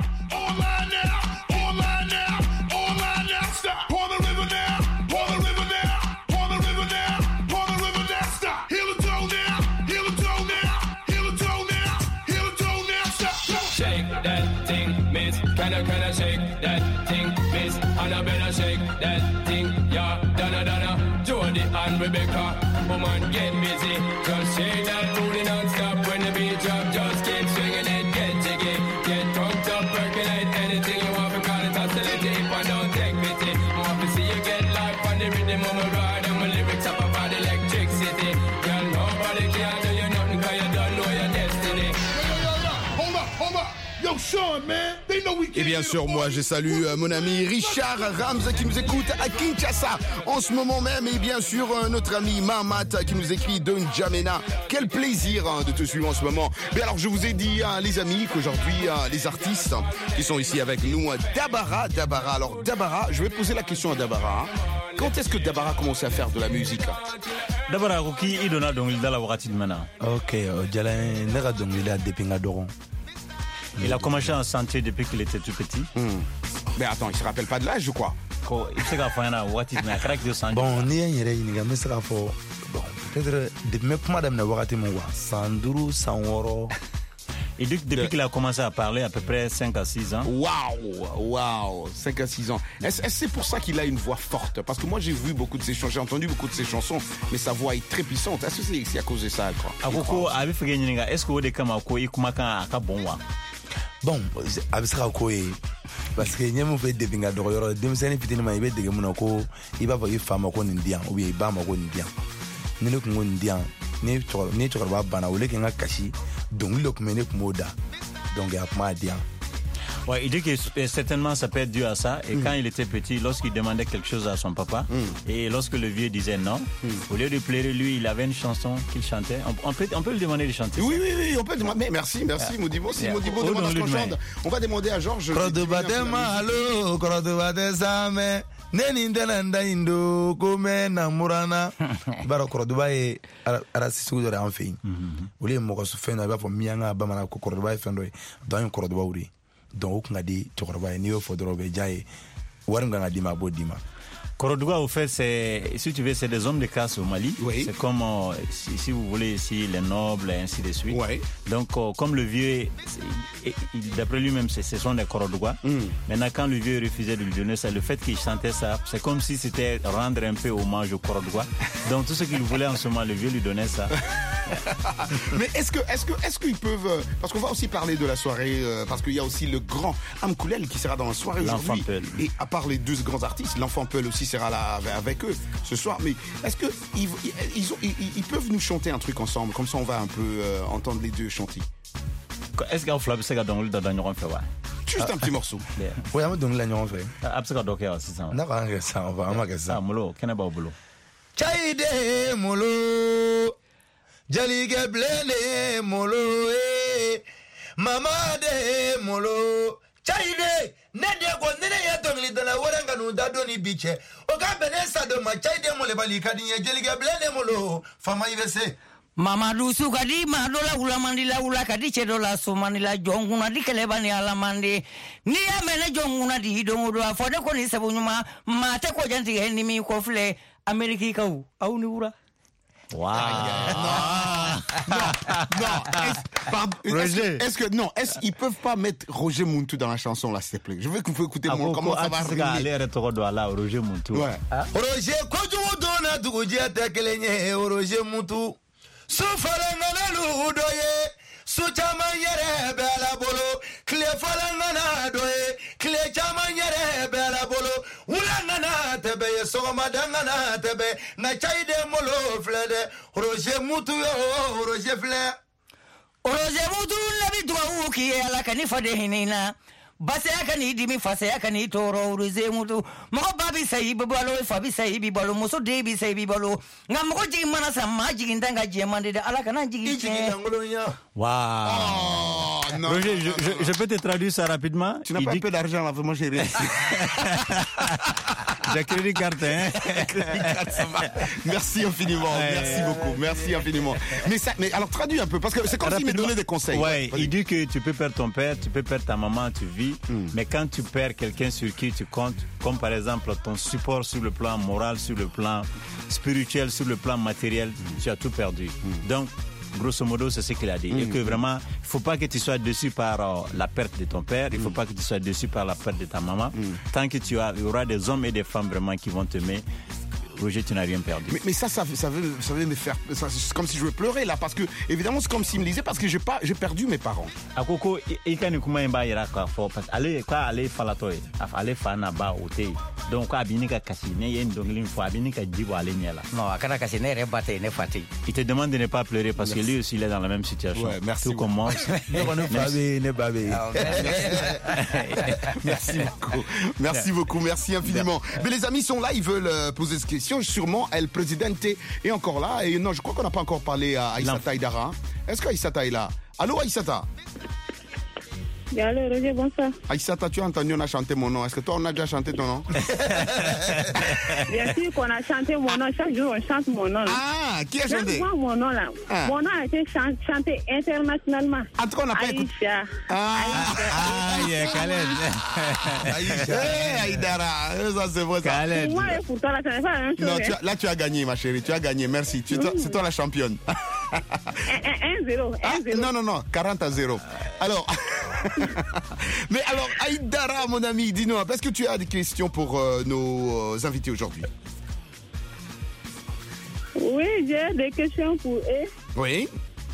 Can I shake that thing, Miss Annabella, shake that thing, yeah, Donna, Jody and Rebecca, woman get busy, just shake that booty non-stop when the beat drop, just keep swinging it, get jiggy, get drunk up, percolate anything you want, because it's hostility, if I don't take pity, I want to see you get life on the rhythm of my ride, and my lyrics up about electricity, girl, nobody can do you nothing, because you don't know your destiny. Hold up, yo, Sean, man. Et bien sûr, moi, je salue mon ami Richard Rams qui nous écoute à Kinshasa en ce moment même. Et bien sûr, notre ami Mamat qui nous écrit de N'Djamena. Quel plaisir de te suivre en ce moment. Mais alors, je vous ai dit, les amis, qu'aujourd'hui, les artistes qui sont ici avec nous, Dabara. Alors, Dabara, je vais poser la question à Dabara. Quand est-ce que Dabara a commencé à faire de la musique? Dabara, qui il donne donc dans la voiture de Mana. Ok, Jalen, nera donc il a dépingé d'oron. Il a commencé à chanter depuis qu'il était tout petit. Mais attends, il se rappelle pas de l'âge, je crois. Bon, ni un yere ni gamé sera fort. Bon, peut-être depuis même madame n'a pas raté mon voix. Sanduru, Sanworo. Et depuis qu'il a commencé à parler, à peu près 5 à 6 ans. Waouh, 5 à 6 ans. Est-ce que c'est pour ça qu'il a une voix forte? Parce que moi, j'ai vu beaucoup de ses chansons, j'ai entendu beaucoup de ses chansons, mais sa voix est très puissante. Est-ce que c'est à cause de ça, quoi? Est-ce que vous avez bon, abisra ko e parce que nyemu fe de binga do yoro dem sene fitini ma ibe de mun ko iba ba ifama ko ndian ou bien iba ma ko ndian ni ne ko ndian ni to ba bana wole ke nga kashi donc le ko mene ko moda donc ya ma dian. Ouais, il dit que certainement ça peut être dû à ça. Et quand il était petit, lorsqu'il demandait quelque chose à son papa, et lorsque le vieux disait non, au lieu de pleurer, lui, il avait une chanson qu'il chantait. On peut lui demander de chanter. Oui, on peut demander. Mais merci, Modibo. Si Modibo demande à ce qu'on chante, on va demander à Georges. Nenindananda indo kome na murana bara Cordoba e arasisu do ran fein ule mo ko su fein ba fo mianga ba mana ko Cordoba e fendo do Cordoba uri donc ngadi to Cordoba e ni o fodoro be jaye war nga ngadi ma bodima. Cordoba, au fait, si tu veux, c'est des hommes de casse au Mali. Oui. C'est comme, si vous voulez, ici, les nobles, et ainsi de suite. Oui. Donc, comme le vieux, d'après lui-même, ce sont des Cordoba. Maintenant, quand le vieux refusait de lui donner ça, le fait qu'il chantait ça, c'est comme si c'était rendre un peu hommage aux Cordoba. Donc, tout ce qu'il voulait en ce moment, le vieux lui donnait ça. Mais est-ce qu'ils peuvent, parce qu'on va aussi parler de la soirée, parce qu'il y a aussi le grand Amkoulel qui sera dans la soirée aujourd'hui. Et à part les deux grands artistes, l'Enfant Peul aussi sera là avec eux ce soir. Mais est-ce que ils peuvent nous chanter un truc ensemble, comme ça on va un peu entendre les deux chanter? Est-ce qu'il y a un flab c'est dans le dernier fait juste un petit morceau. Oui, on donne l'agneau fait. Absolument d'accord, c'est ça. Non, ça on va que ça. Molo, qu'est-ce que boulot? Chaide molo. Jalige blene molo e mama de molo chaide nede ko nene ya dongli dala waranga no dadoni biche o ga benesa do ma chaide mole bali kadiye jalige blene molo fama ibese mama dusu kadi ma dola ula mandila ula kadi chedola sumanila jonguna dikelebani ala mandi ni amene jonguna di dongo afode ko ni sabunyuma mate ko janti enimi ko fle ameriki kau au ni ura. Wow. Est-ce qu'ils peuvent pas mettre Roger Muntu dans la chanson là, s'il te plaît? Je veux que vous écoutez comment ça va rimer. Roger Muntu. Ouais. Roger Kodjudona Dugodia Tekelenye Roger Muntu. Soufarangana Ludoye. Suchama yere bela bolo, kle falangana doye, kle chama yere bela bolo, ulangana tebe, soma dangana tebe, na chaide molo flede, Roger Mutu yo, Roger Fle. Roger Mutu nabi dua uki ala kanifa de hinina. Base akani dimi fase akani toro Roger Mutu. Mako babi sayi bibalo, fabi sayi bibalo, muso debi sayi bibalo. Nga mako jigi mana sama jigi ndanga jemande de ala kana jigi chen. Wow. non. Roger, je peux te traduire ça rapidement. Tu n'as pas un peu d'argent là, vraiment, j'ai rien. J'ai crédit carte, hein. Ça va. Merci infiniment. Merci beaucoup. Merci infiniment. Mais alors traduis un peu, parce que c'est comme s'il me donnait des conseils. Ouais, il dit que tu peux perdre ton père, tu peux perdre ta maman, tu vis, mais quand tu perds quelqu'un sur qui tu comptes, comme par exemple ton support sur le plan moral, sur le plan spirituel, sur le plan matériel, tu as tout perdu. Donc, grosso modo, c'est ce qu'il a dit. Et que vraiment, il ne faut pas que tu sois déçu par la perte de ton père, il ne faut pas que tu sois déçu par la perte de ta maman. Tant que il y aura des hommes et des femmes vraiment qui vont t'aimer, Roger, tu n'as rien perdu. Mais ça veut me faire... C'est comme si je veux pleurer là, parce que, évidemment, c'est comme s'il me disait, parce que j'ai perdu mes parents. Akoko, il y a allez falatoy, allez fana ba ote. Donc, abinika kasine, yen donglin fo abinika dibo ale nyala. Non, akana kasine re bate ne fati. Il te demande de ne pas pleurer parce que lui aussi il est dans la même situation. Ouais, merci. Tout comme moi. Merci beaucoup. Merci beaucoup, merci infiniment. Mais les amis sont là, ils veulent poser cette question. Sûrement, El Presidente est encore là. Et non, je crois qu'on n'a pas encore parlé à Aïssata Aïdara. Est-ce qu'Aïssata est là? Allô, Aïssata? Allô, Roger, bonsoir. Aïssata, tu as entendu, on a chanté mon nom. Est-ce que toi, on a déjà chanté ton nom? Bien sûr qu'on a chanté mon nom. Chaque jour, on chante mon nom. Ah, qui a chanté? Mon nom, là. Ah. Mon nom a été chanté internationalement. En tout cas, on n'a pas écouté. Aïcha. Khaled. Aïcha. Aïdara. Ça, c'est vrai, ça. Khaled. Pour moi, et pour toi, là, ça n'est pas la même chose. Non, là, tu as gagné, ma chérie. Tu as gagné. Merci. C'est toi la championne. 1-0. Non. 40-0. Alors. Mais alors, Aïdara, mon ami, dis-nous, est-ce que tu as des questions pour nos invités aujourd'hui? Oui, j'ai des questions pour eux. Oui.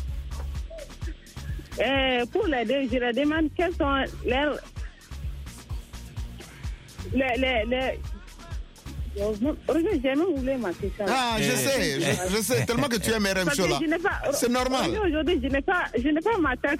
Pour les deux, je leur demande quels sont j'ai même oublié ma question. Ah, je sais, tellement que tu aimes RM Show là. C'est normal. Aujourd'hui, je n'ai pas ma tête.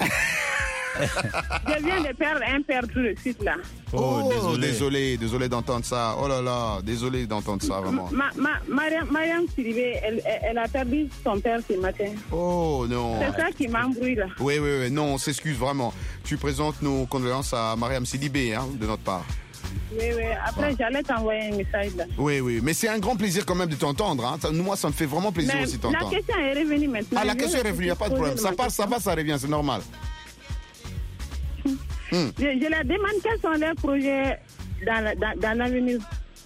Je viens de perdre un père tout de suite là. Oh, désolé d'entendre ça. Oh là là, désolé d'entendre ça vraiment. Mariam Sidibé, elle a perdu son père ce matin. Oh non. C'est ça qui m'embrouille là. Oui, non, on s'excuse vraiment. Tu présentes nos condoléances à Mariam Sidibé, hein, de notre part. Oui, après j'allais t'envoyer un message là. Oui, mais c'est un grand plaisir quand même de t'entendre. Hein. Moi, ça me fait vraiment plaisir aussi de t'entendre. La question est revenue maintenant. Ah, la question est revenue, il n'y a pas de problème. Ça passe, ça revient, c'est normal. Je leur demande quels sont leurs projets dans l'avenir.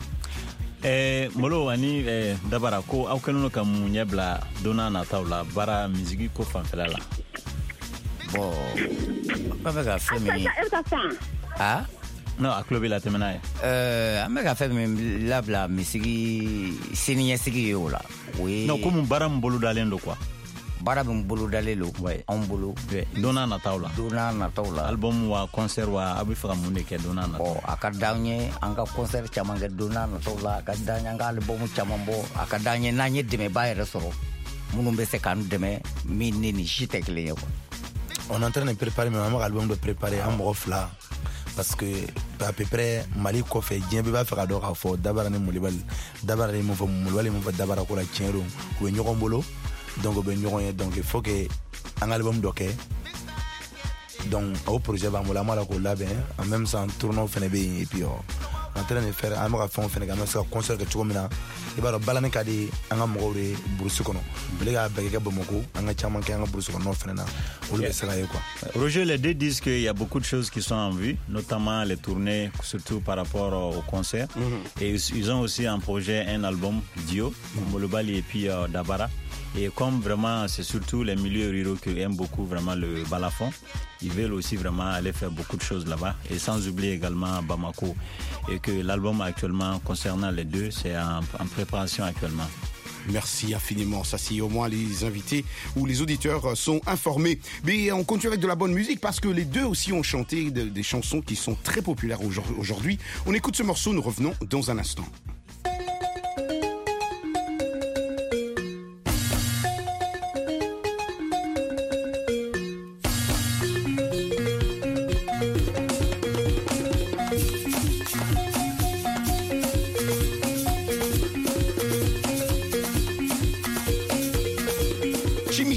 Molo ani dabara ko aw kanu ka mun yebla dona na tawla bara musique ko fanfela la. Bon, pas ka fait mais ah non a club la temena ame ka fait mais la musique senior sigi yo la. Oui. Non comme bara mbolo dalendo quoi. Bara bulu dalelo on bulu dona na tawla album wa concert wa abi fara mun ke dona na akadanye anga concert chama ga dona na tawla akadanye anga album chama bo akadanye nanye deme bayre soro munumbe se kan deme minini chitekle yo. On est en train de préparer mon album de préparer un mofla parce que à peu près Mali ko fait bien ba fera do ka fo dabara ne mulibal dabara ne mo fo mulwali mo dabara ko la tienro ko nyoko mbolo. Donc il faut que un album doké donc au projet va moi la ko là en même temps tournons fait et puis on est en train de faire un marathon fait un concert que tu comme là il va balane kadi anga mogore burusu kono belega bege bomoko anga chama ke anga burusu kono fena on le sera quoi. Roger, les deux disent qu'il y a beaucoup de choses qui sont en vue, notamment les tournées, surtout par rapport au concert. Et ils ont aussi un projet, un album duo, Molobali et puis Dabara. Et comme vraiment, c'est surtout les milieux ruraux qui aiment beaucoup vraiment le balafon, ils veulent aussi vraiment aller faire beaucoup de choses là-bas. Et sans oublier également Bamako. Et que l'album actuellement, concernant les deux, c'est en préparation actuellement. Merci infiniment. Ça, si au moins les invités ou les auditeurs sont informés. Mais on continue avec de la bonne musique parce que les deux aussi ont chanté des chansons qui sont très populaires aujourd'hui. On écoute ce morceau, nous revenons dans un instant.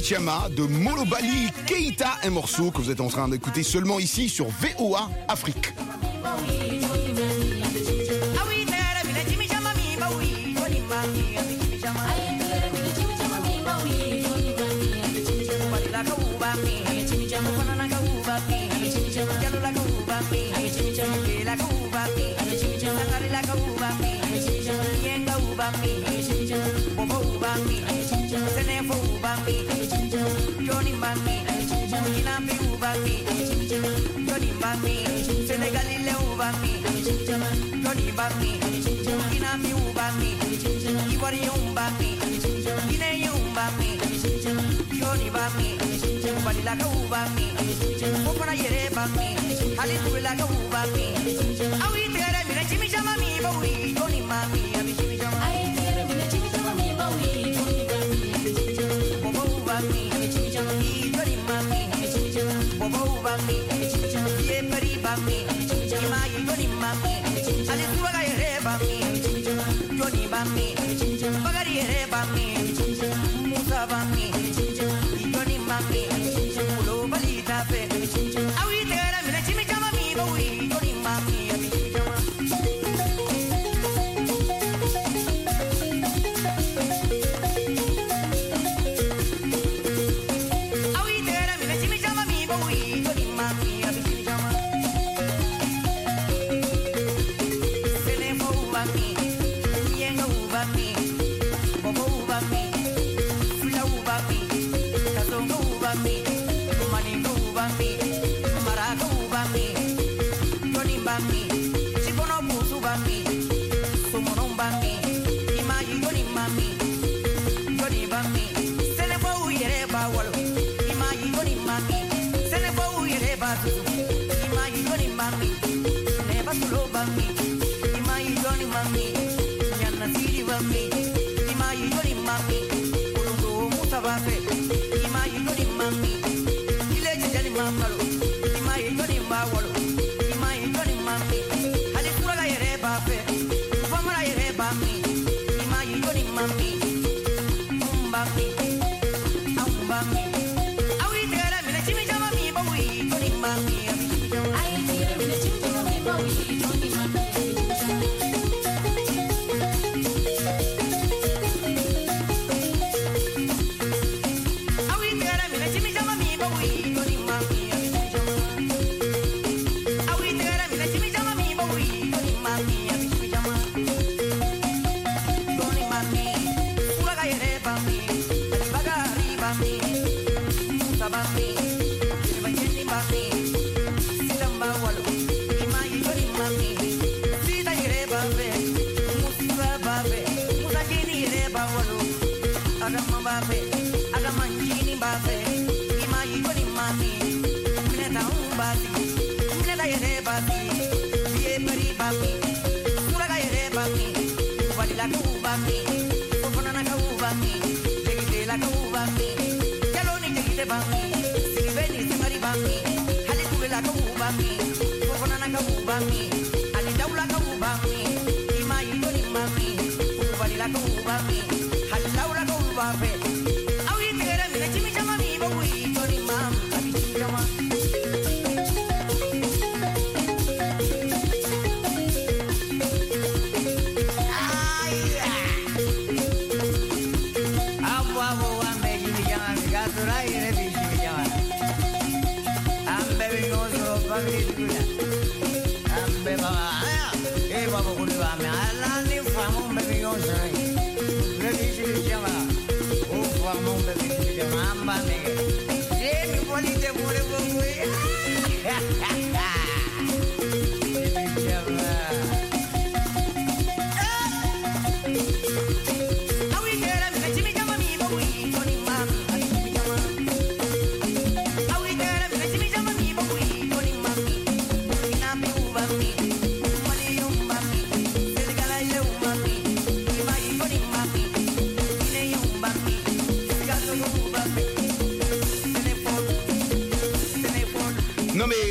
Tiama de Molobali Keita, un morceau que vous êtes en train d'écouter seulement ici sur VOA Afrique.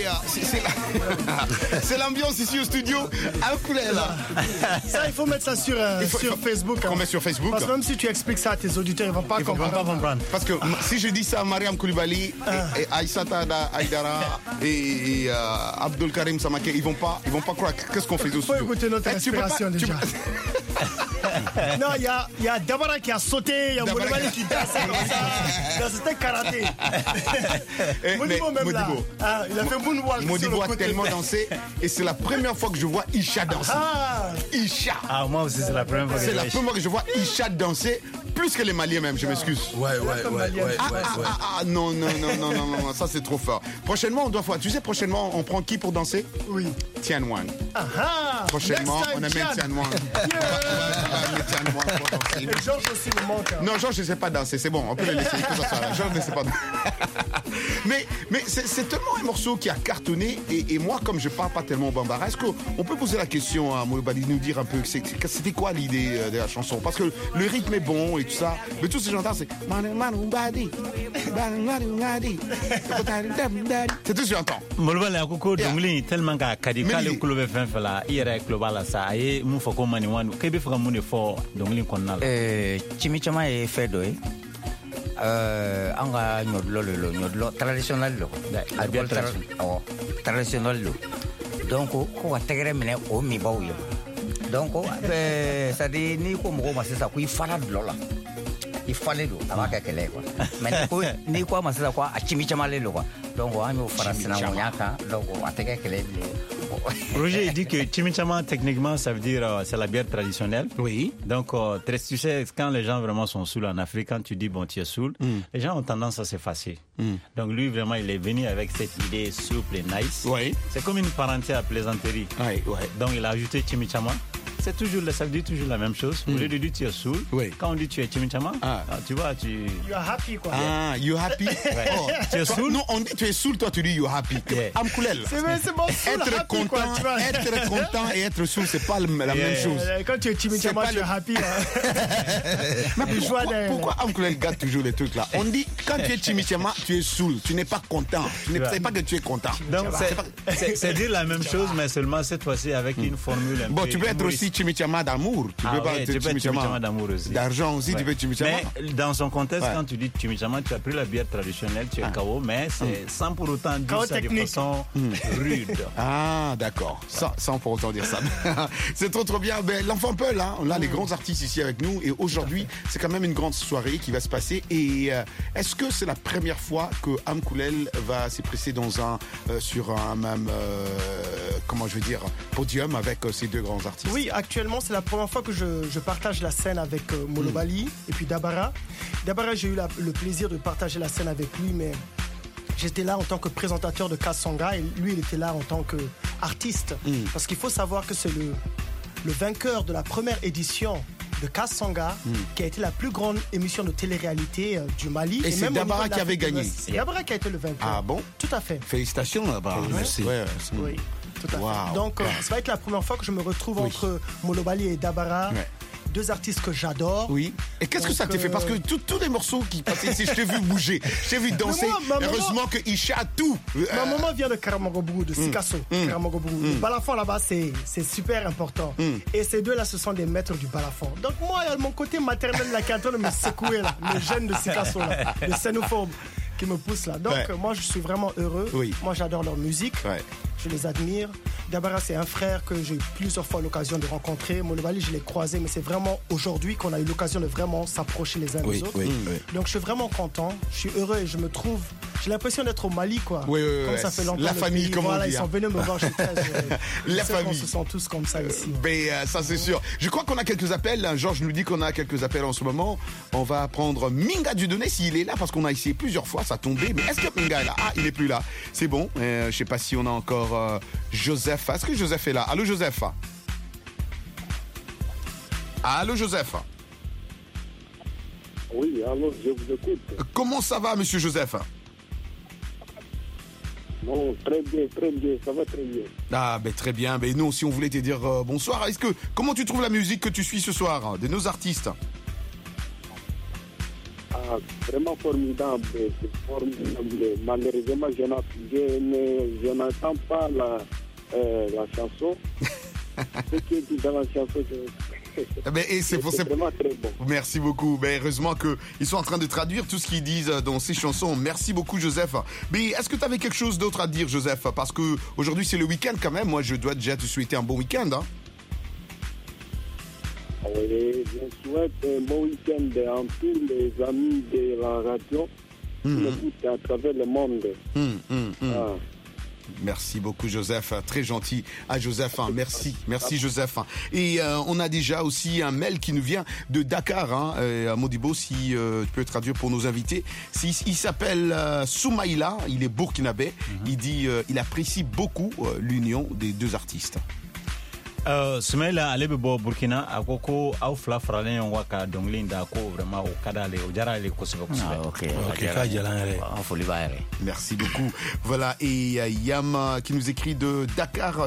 c'est l'ambiance ici au studio. Un poulet là. Ça, il faut mettre ça sur Facebook. On met sur Facebook. Parce que même si tu expliques ça à tes auditeurs, ils vont pas comprendre. Parce que si je dis ça à Mariam Koulibaly, et Aïssata Aïdara et Abdul Karim Samake, ils vont pas croire qu'est-ce qu'on fait au studio. Il faut écouter notre inspiration déjà. Non, il y a Dabara qui a sauté, il y a Koulibaly qui dansait comme ça. C'était karaté. Modibo même là. Il a fait moonwalk. Modibo a tellement dansé et c'est la première fois que je vois Isha danser. Isha. Moi aussi c'est la première fois. C'est la première fois que je vois Isha danser plus que les Maliens même, je m'excuse. Ouais. Non, ça c'est trop fort. Prochainement on doit voir. Tu sais prochainement on prend qui pour danser? Oui. Tian Wang. Prochainement on amène Tian Wang. Et Georges aussi me manque. Non, Georges ne sait pas danser, c'est bon, on peut le laisser. Georges ne sait pas danser. Mais c'est tellement un morceau qui a cartonné et moi, comme je ne parle pas tellement bambara, est-ce qu'on peut poser la question à Molobali, nous dire un peu c'était quoi l'idée de la chanson? Parce que le rythme est bon et tout ça, mais tous ces gens-là, c'est c'est tout ce que j'entends. Molobali a koko dongli tellement ka kadika le kulobe fenfela ire global sa aye mu foko mani wanu kebe foko mun fo dongli konnal chimichama e fedo anga nyodlo traditionnel lo traditionnel lo donc ko wa tegere mine o mi bawyo donc ça dit ni ko mo ma sesa ku ifala lola ifale do abaka kele quoi mais ko ni ko ma sesa ko a chimichama le lo quoi donc wa mi o fara sina mo yaka donc a tegere kele. Roger dit que chimichama techniquement ça veut dire c'est la bière traditionnelle. Oui. Donc tu sais quand les gens vraiment sont saouls en Afrique, quand tu dis bon tu es saoul, les gens ont tendance à s'effacer. Donc lui vraiment il est venu avec cette idée souple et nice. Oui. C'est comme une parenté à plaisanterie. Oui. Donc il a ajouté chimichama. C'est toujours, ça veut dire toujours la même chose. Au lieu de dire tu es saoul, quand on dit tu es chimichama, tu vois, You are happy quoi. You happy. Tu es saoul. Non, on dit tu es saoul, toi tu dis you happy. Amkoulel. C'est bon, être content et être saoul, c'est pas la même chose. Quand tu es chimichama, tu es happy. Pourquoi Amkoulel gâte toujours les trucs là? On dit quand tu es chimichama, tu es saoul, tu n'es pas content. Tu ne sais pas que tu es content. Donc c'est dire la même chose, mais seulement cette fois-ci avec une formule un peu. Bon, tu peux être aussi chimichama d'amour. Tu peux pas être chimichama d'amour aussi. D'argent aussi, tu peux chimichama. Mais dans son contexte, quand tu dis chimichama, tu as pris la bière traditionnelle, tu es KO, mais c'est sans pour autant dire ça de façon rude. Ah, d'accord. Sans pour autant dire ça. C'est trop bien. Ben, l'enfant Peul, hein, on a les grands artistes ici avec nous et aujourd'hui, c'est quand même une grande soirée qui va se passer. Et est-ce que c'est la première fois que Amkoulel va s'expresser sur un même, comment je veux dire, podium avec ces deux grands artistes? Oui, actuellement, c'est la première fois que je partage la scène avec Molobali et puis Dabara. Dabara, j'ai eu le plaisir de partager la scène avec lui, mais j'étais là en tant que présentateur de Kasanga et lui, il était là en tant qu'artiste. Parce qu'il faut savoir que c'est le vainqueur de la première édition de Kasanga, qui a été la plus grande émission de télé-réalité du Mali. Et c'est Dabara qui avait gagné. C'est Dabara qui a été le vainqueur. Ah bon? Tout à fait. Félicitations Dabara. Merci. Oui. Tout à fait. Donc, ça va être la première fois que je me retrouve entre Molobali et Dabara. Deux artistes que j'adore. Oui. Et qu'est-ce que ça t'a fait? Parce que tous les morceaux qui passaient ici, je t'ai vu bouger, je t'ai vu danser. Heureusement que Isha a tout. Ma maman vient de Karamogobou, de Sikasso. Le balafon là-bas, c'est super important. Et ces deux-là, ce sont des maîtres du balafon. Donc moi, il y a mon côté maternel là, qui est en train de me secouer là. Le jeune de Sikasso là, le xénophobe qui me pousse là. Donc moi, je suis vraiment heureux. Moi, j'adore leur musique. Je les admire. Dabara, c'est un frère que j'ai eu plusieurs fois l'occasion de rencontrer. Molobali, je l'ai croisé, mais c'est vraiment aujourd'hui qu'on a eu l'occasion de vraiment s'approcher les uns des autres. Donc je suis vraiment content, je suis heureux et je me trouve, j'ai l'impression d'être au Mali quoi. Comme ça fait longtemps. La famille, comme on dit. Ils sont venus me voir, je suis très heureux. La famille. On se sent tous comme ça ici. Ça c'est sûr. Je crois qu'on a quelques appels. Georges nous dit qu'on a quelques appels en ce moment. On va prendre Minga Dieudonné s'il est là parce qu'on a essayé plusieurs fois, ça tombait. Mais est-ce que Minga est là? Ah, il n'est plus là. C'est bon. Je sais pas si on a encore Joseph. Est-ce que Joseph est là? Allô Joseph? Allô Joseph? Oui, allô, je vous écoute. Comment ça va monsieur Joseph? Non, très bien, ça va très bien. Ah, ben très bien. Ben nous aussi, on voulait te dire bonsoir. Comment tu trouves la musique que tu suis ce soir de nos artistes? Ah, vraiment formidable. Malheureusement, je n'entends pas la chanson. Ce qui est dit dans la chanson, c'est vraiment très bon. Merci beaucoup. Mais heureusement qu'ils sont en train de traduire tout ce qu'ils disent dans ces chansons. Merci beaucoup, Joseph. Mais est-ce que tu avais quelque chose d'autre à dire, Joseph? Parce qu'aujourd'hui, c'est le week-end quand même. Moi, je dois déjà te souhaiter un bon week-end. Hein? Oui, je souhaite un bon week-end à tous les amis de la radio qui m'écoutent à travers le monde. Merci beaucoup, Joseph. Très gentil à Joseph. Merci Joseph. Et on a déjà aussi un mail qui nous vient de Dakar. Modibo, si tu peux traduire pour nos invités. Il s'appelle Soumaïla, il est burkinabé. Il dit il apprécie beaucoup l'union des deux artistes. Soumaïla ale bɛ bɔ Burkina a ko aw fila faralen ɲɔgɔn kan ka dɔnkili in da ko vraiment o ka d'ale o diyara ale kosɛbɛ kosɛbɛ. Ok, k'a diyara an yɛrɛ. An foli b'a yɛrɛ. Merci beaucoup. Voilà, et Yam qui nous écrit de Dakar.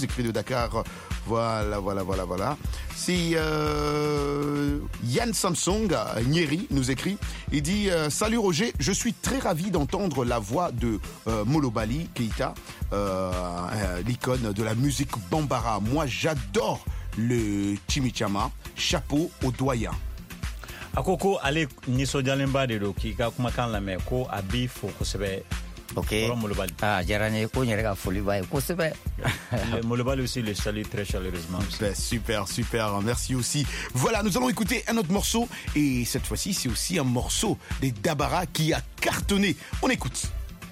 Voilà. C'est Yann Samsung Nyeri nous écrit. Il dit salut Roger, je suis très ravi d'entendre la voix de Molobali Keïta, l'icône de la musique Bambara. Moi, j'adore le chimichama. Chapeau au doyen. Akoko ale nisɔndiyalen ba de don k'i ka kumakan lamɛn ko a b'i fo kosɛbɛ. Ok. Diyara n ye ko n yɛrɛ ka foli b'a ye kosɛbɛ. Molobali aussi le salue très chaleureusement. Super. Merci aussi. Voilà, nous allons écouter un autre morceau. Et cette fois-ci, c'est aussi un morceau des Dabara qui a cartonné. On écoute.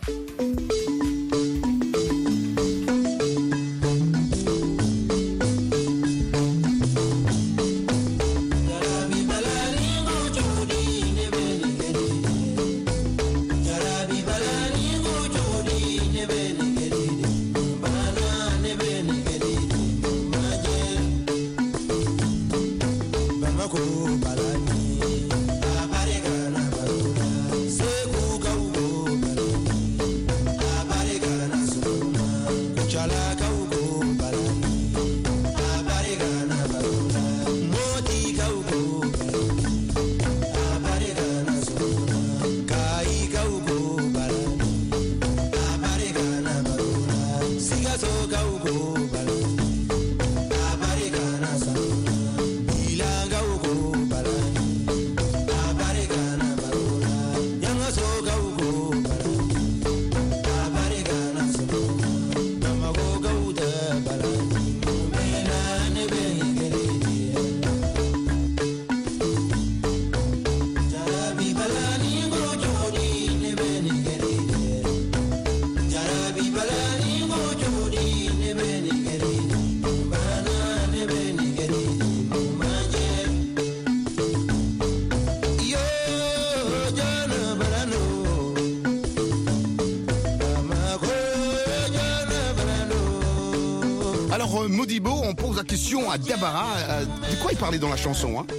Modibo, on pose la question à Dabara. De quoi il parlait dans la chanson, hein?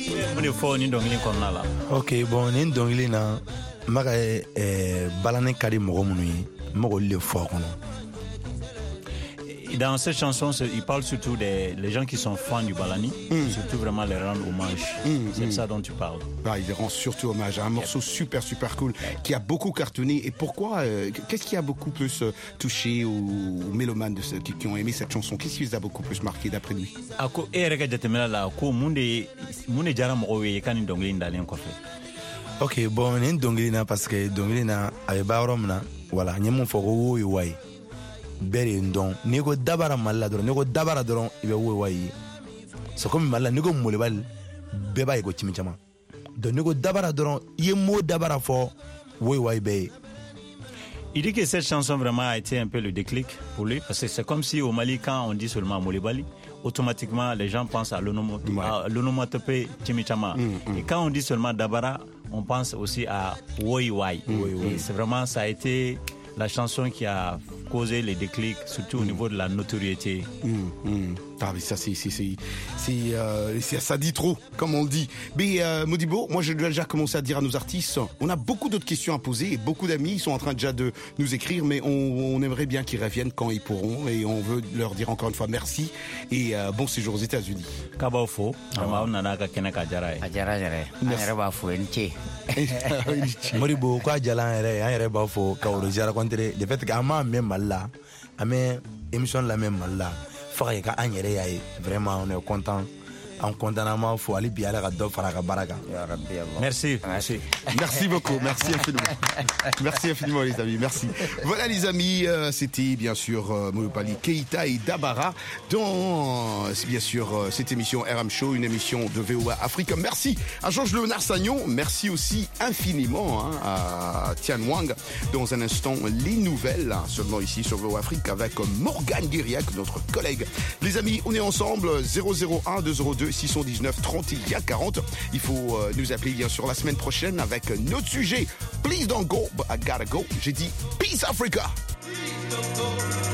Ok, bon, ni dongili na maga balane kadi mogo munu yi mogo le fo kono. Dans cette chanson, il parle surtout des les gens qui sont fans du Balani, surtout vraiment les rendre hommage. C'est de ça dont tu parles. Il les rend surtout hommage à un morceau super cool qui a beaucoup cartonné. Et pourquoi qu'est-ce qui a beaucoup plus touché aux mélomanes de ceux qui ont aimé cette chanson? Qu'est-ce qui les a beaucoup plus marqué d'après lui? Ok, bon, ni dongili na parce que dongili na abe barom na voilà, nyemu fogo wo wai. Bere ndon ni ko dabara malla dron ni ko dabara dron ibe wo wayi so comme malla ni ko molebal be bay ko chimichama donc ni ko dabara dron ye mo dabara fo wo wayi be. Il dit que cette chanson vraiment a été un peu le déclic pour lui parce que c'est comme si au Mali quand on dit seulement Molebali automatiquement les gens pensent à l'onomatopée chimichama et quand on dit seulement dabara on pense aussi à woi wai. Et c'est vraiment ça a été la chanson qui a causé les déclics, surtout au niveau de la notoriété. Ah mais ça ça dit trop, comme on le dit. Mais Modibo, moi je dois déjà commencer à dire à nos artistes, on a beaucoup d'autres questions à poser et beaucoup d'amis sont en train déjà de nous écrire, mais on aimerait bien qu'ils reviennent quand ils pourront et on veut leur dire encore une fois merci et bon séjour aux États-Unis. Kabafo, Modibo quoi jalan yɛrɛ b'a fɔ ka Roger rencontrer le fait qu'an m'a mɛn Mali la an bɛ émission lamɛn Mali la fo ka kɛ k'an yɛrɛ y'a ye vraiment on est content. En condamnant faut aller bien à la baraka. Merci. Merci beaucoup. Merci infiniment. Merci infiniment les amis. Merci. Voilà les amis, c'était bien sûr Molopali Keita et Dabara dans bien sûr cette émission RM Show, une émission de VOA Afrique. Merci à Georges-Léonard Sagnon. Merci aussi infiniment à Tian Wang. Dans un instant, les nouvelles seulement ici sur VOA Afrique avec Morgane Guériac, notre collègue. Les amis, on est ensemble 001 202 619 31 40. Il faut nous appeler bien sûr la semaine prochaine avec notre sujet. Please don't go, but I gotta go. J'ai dit Peace Africa. Please don't go.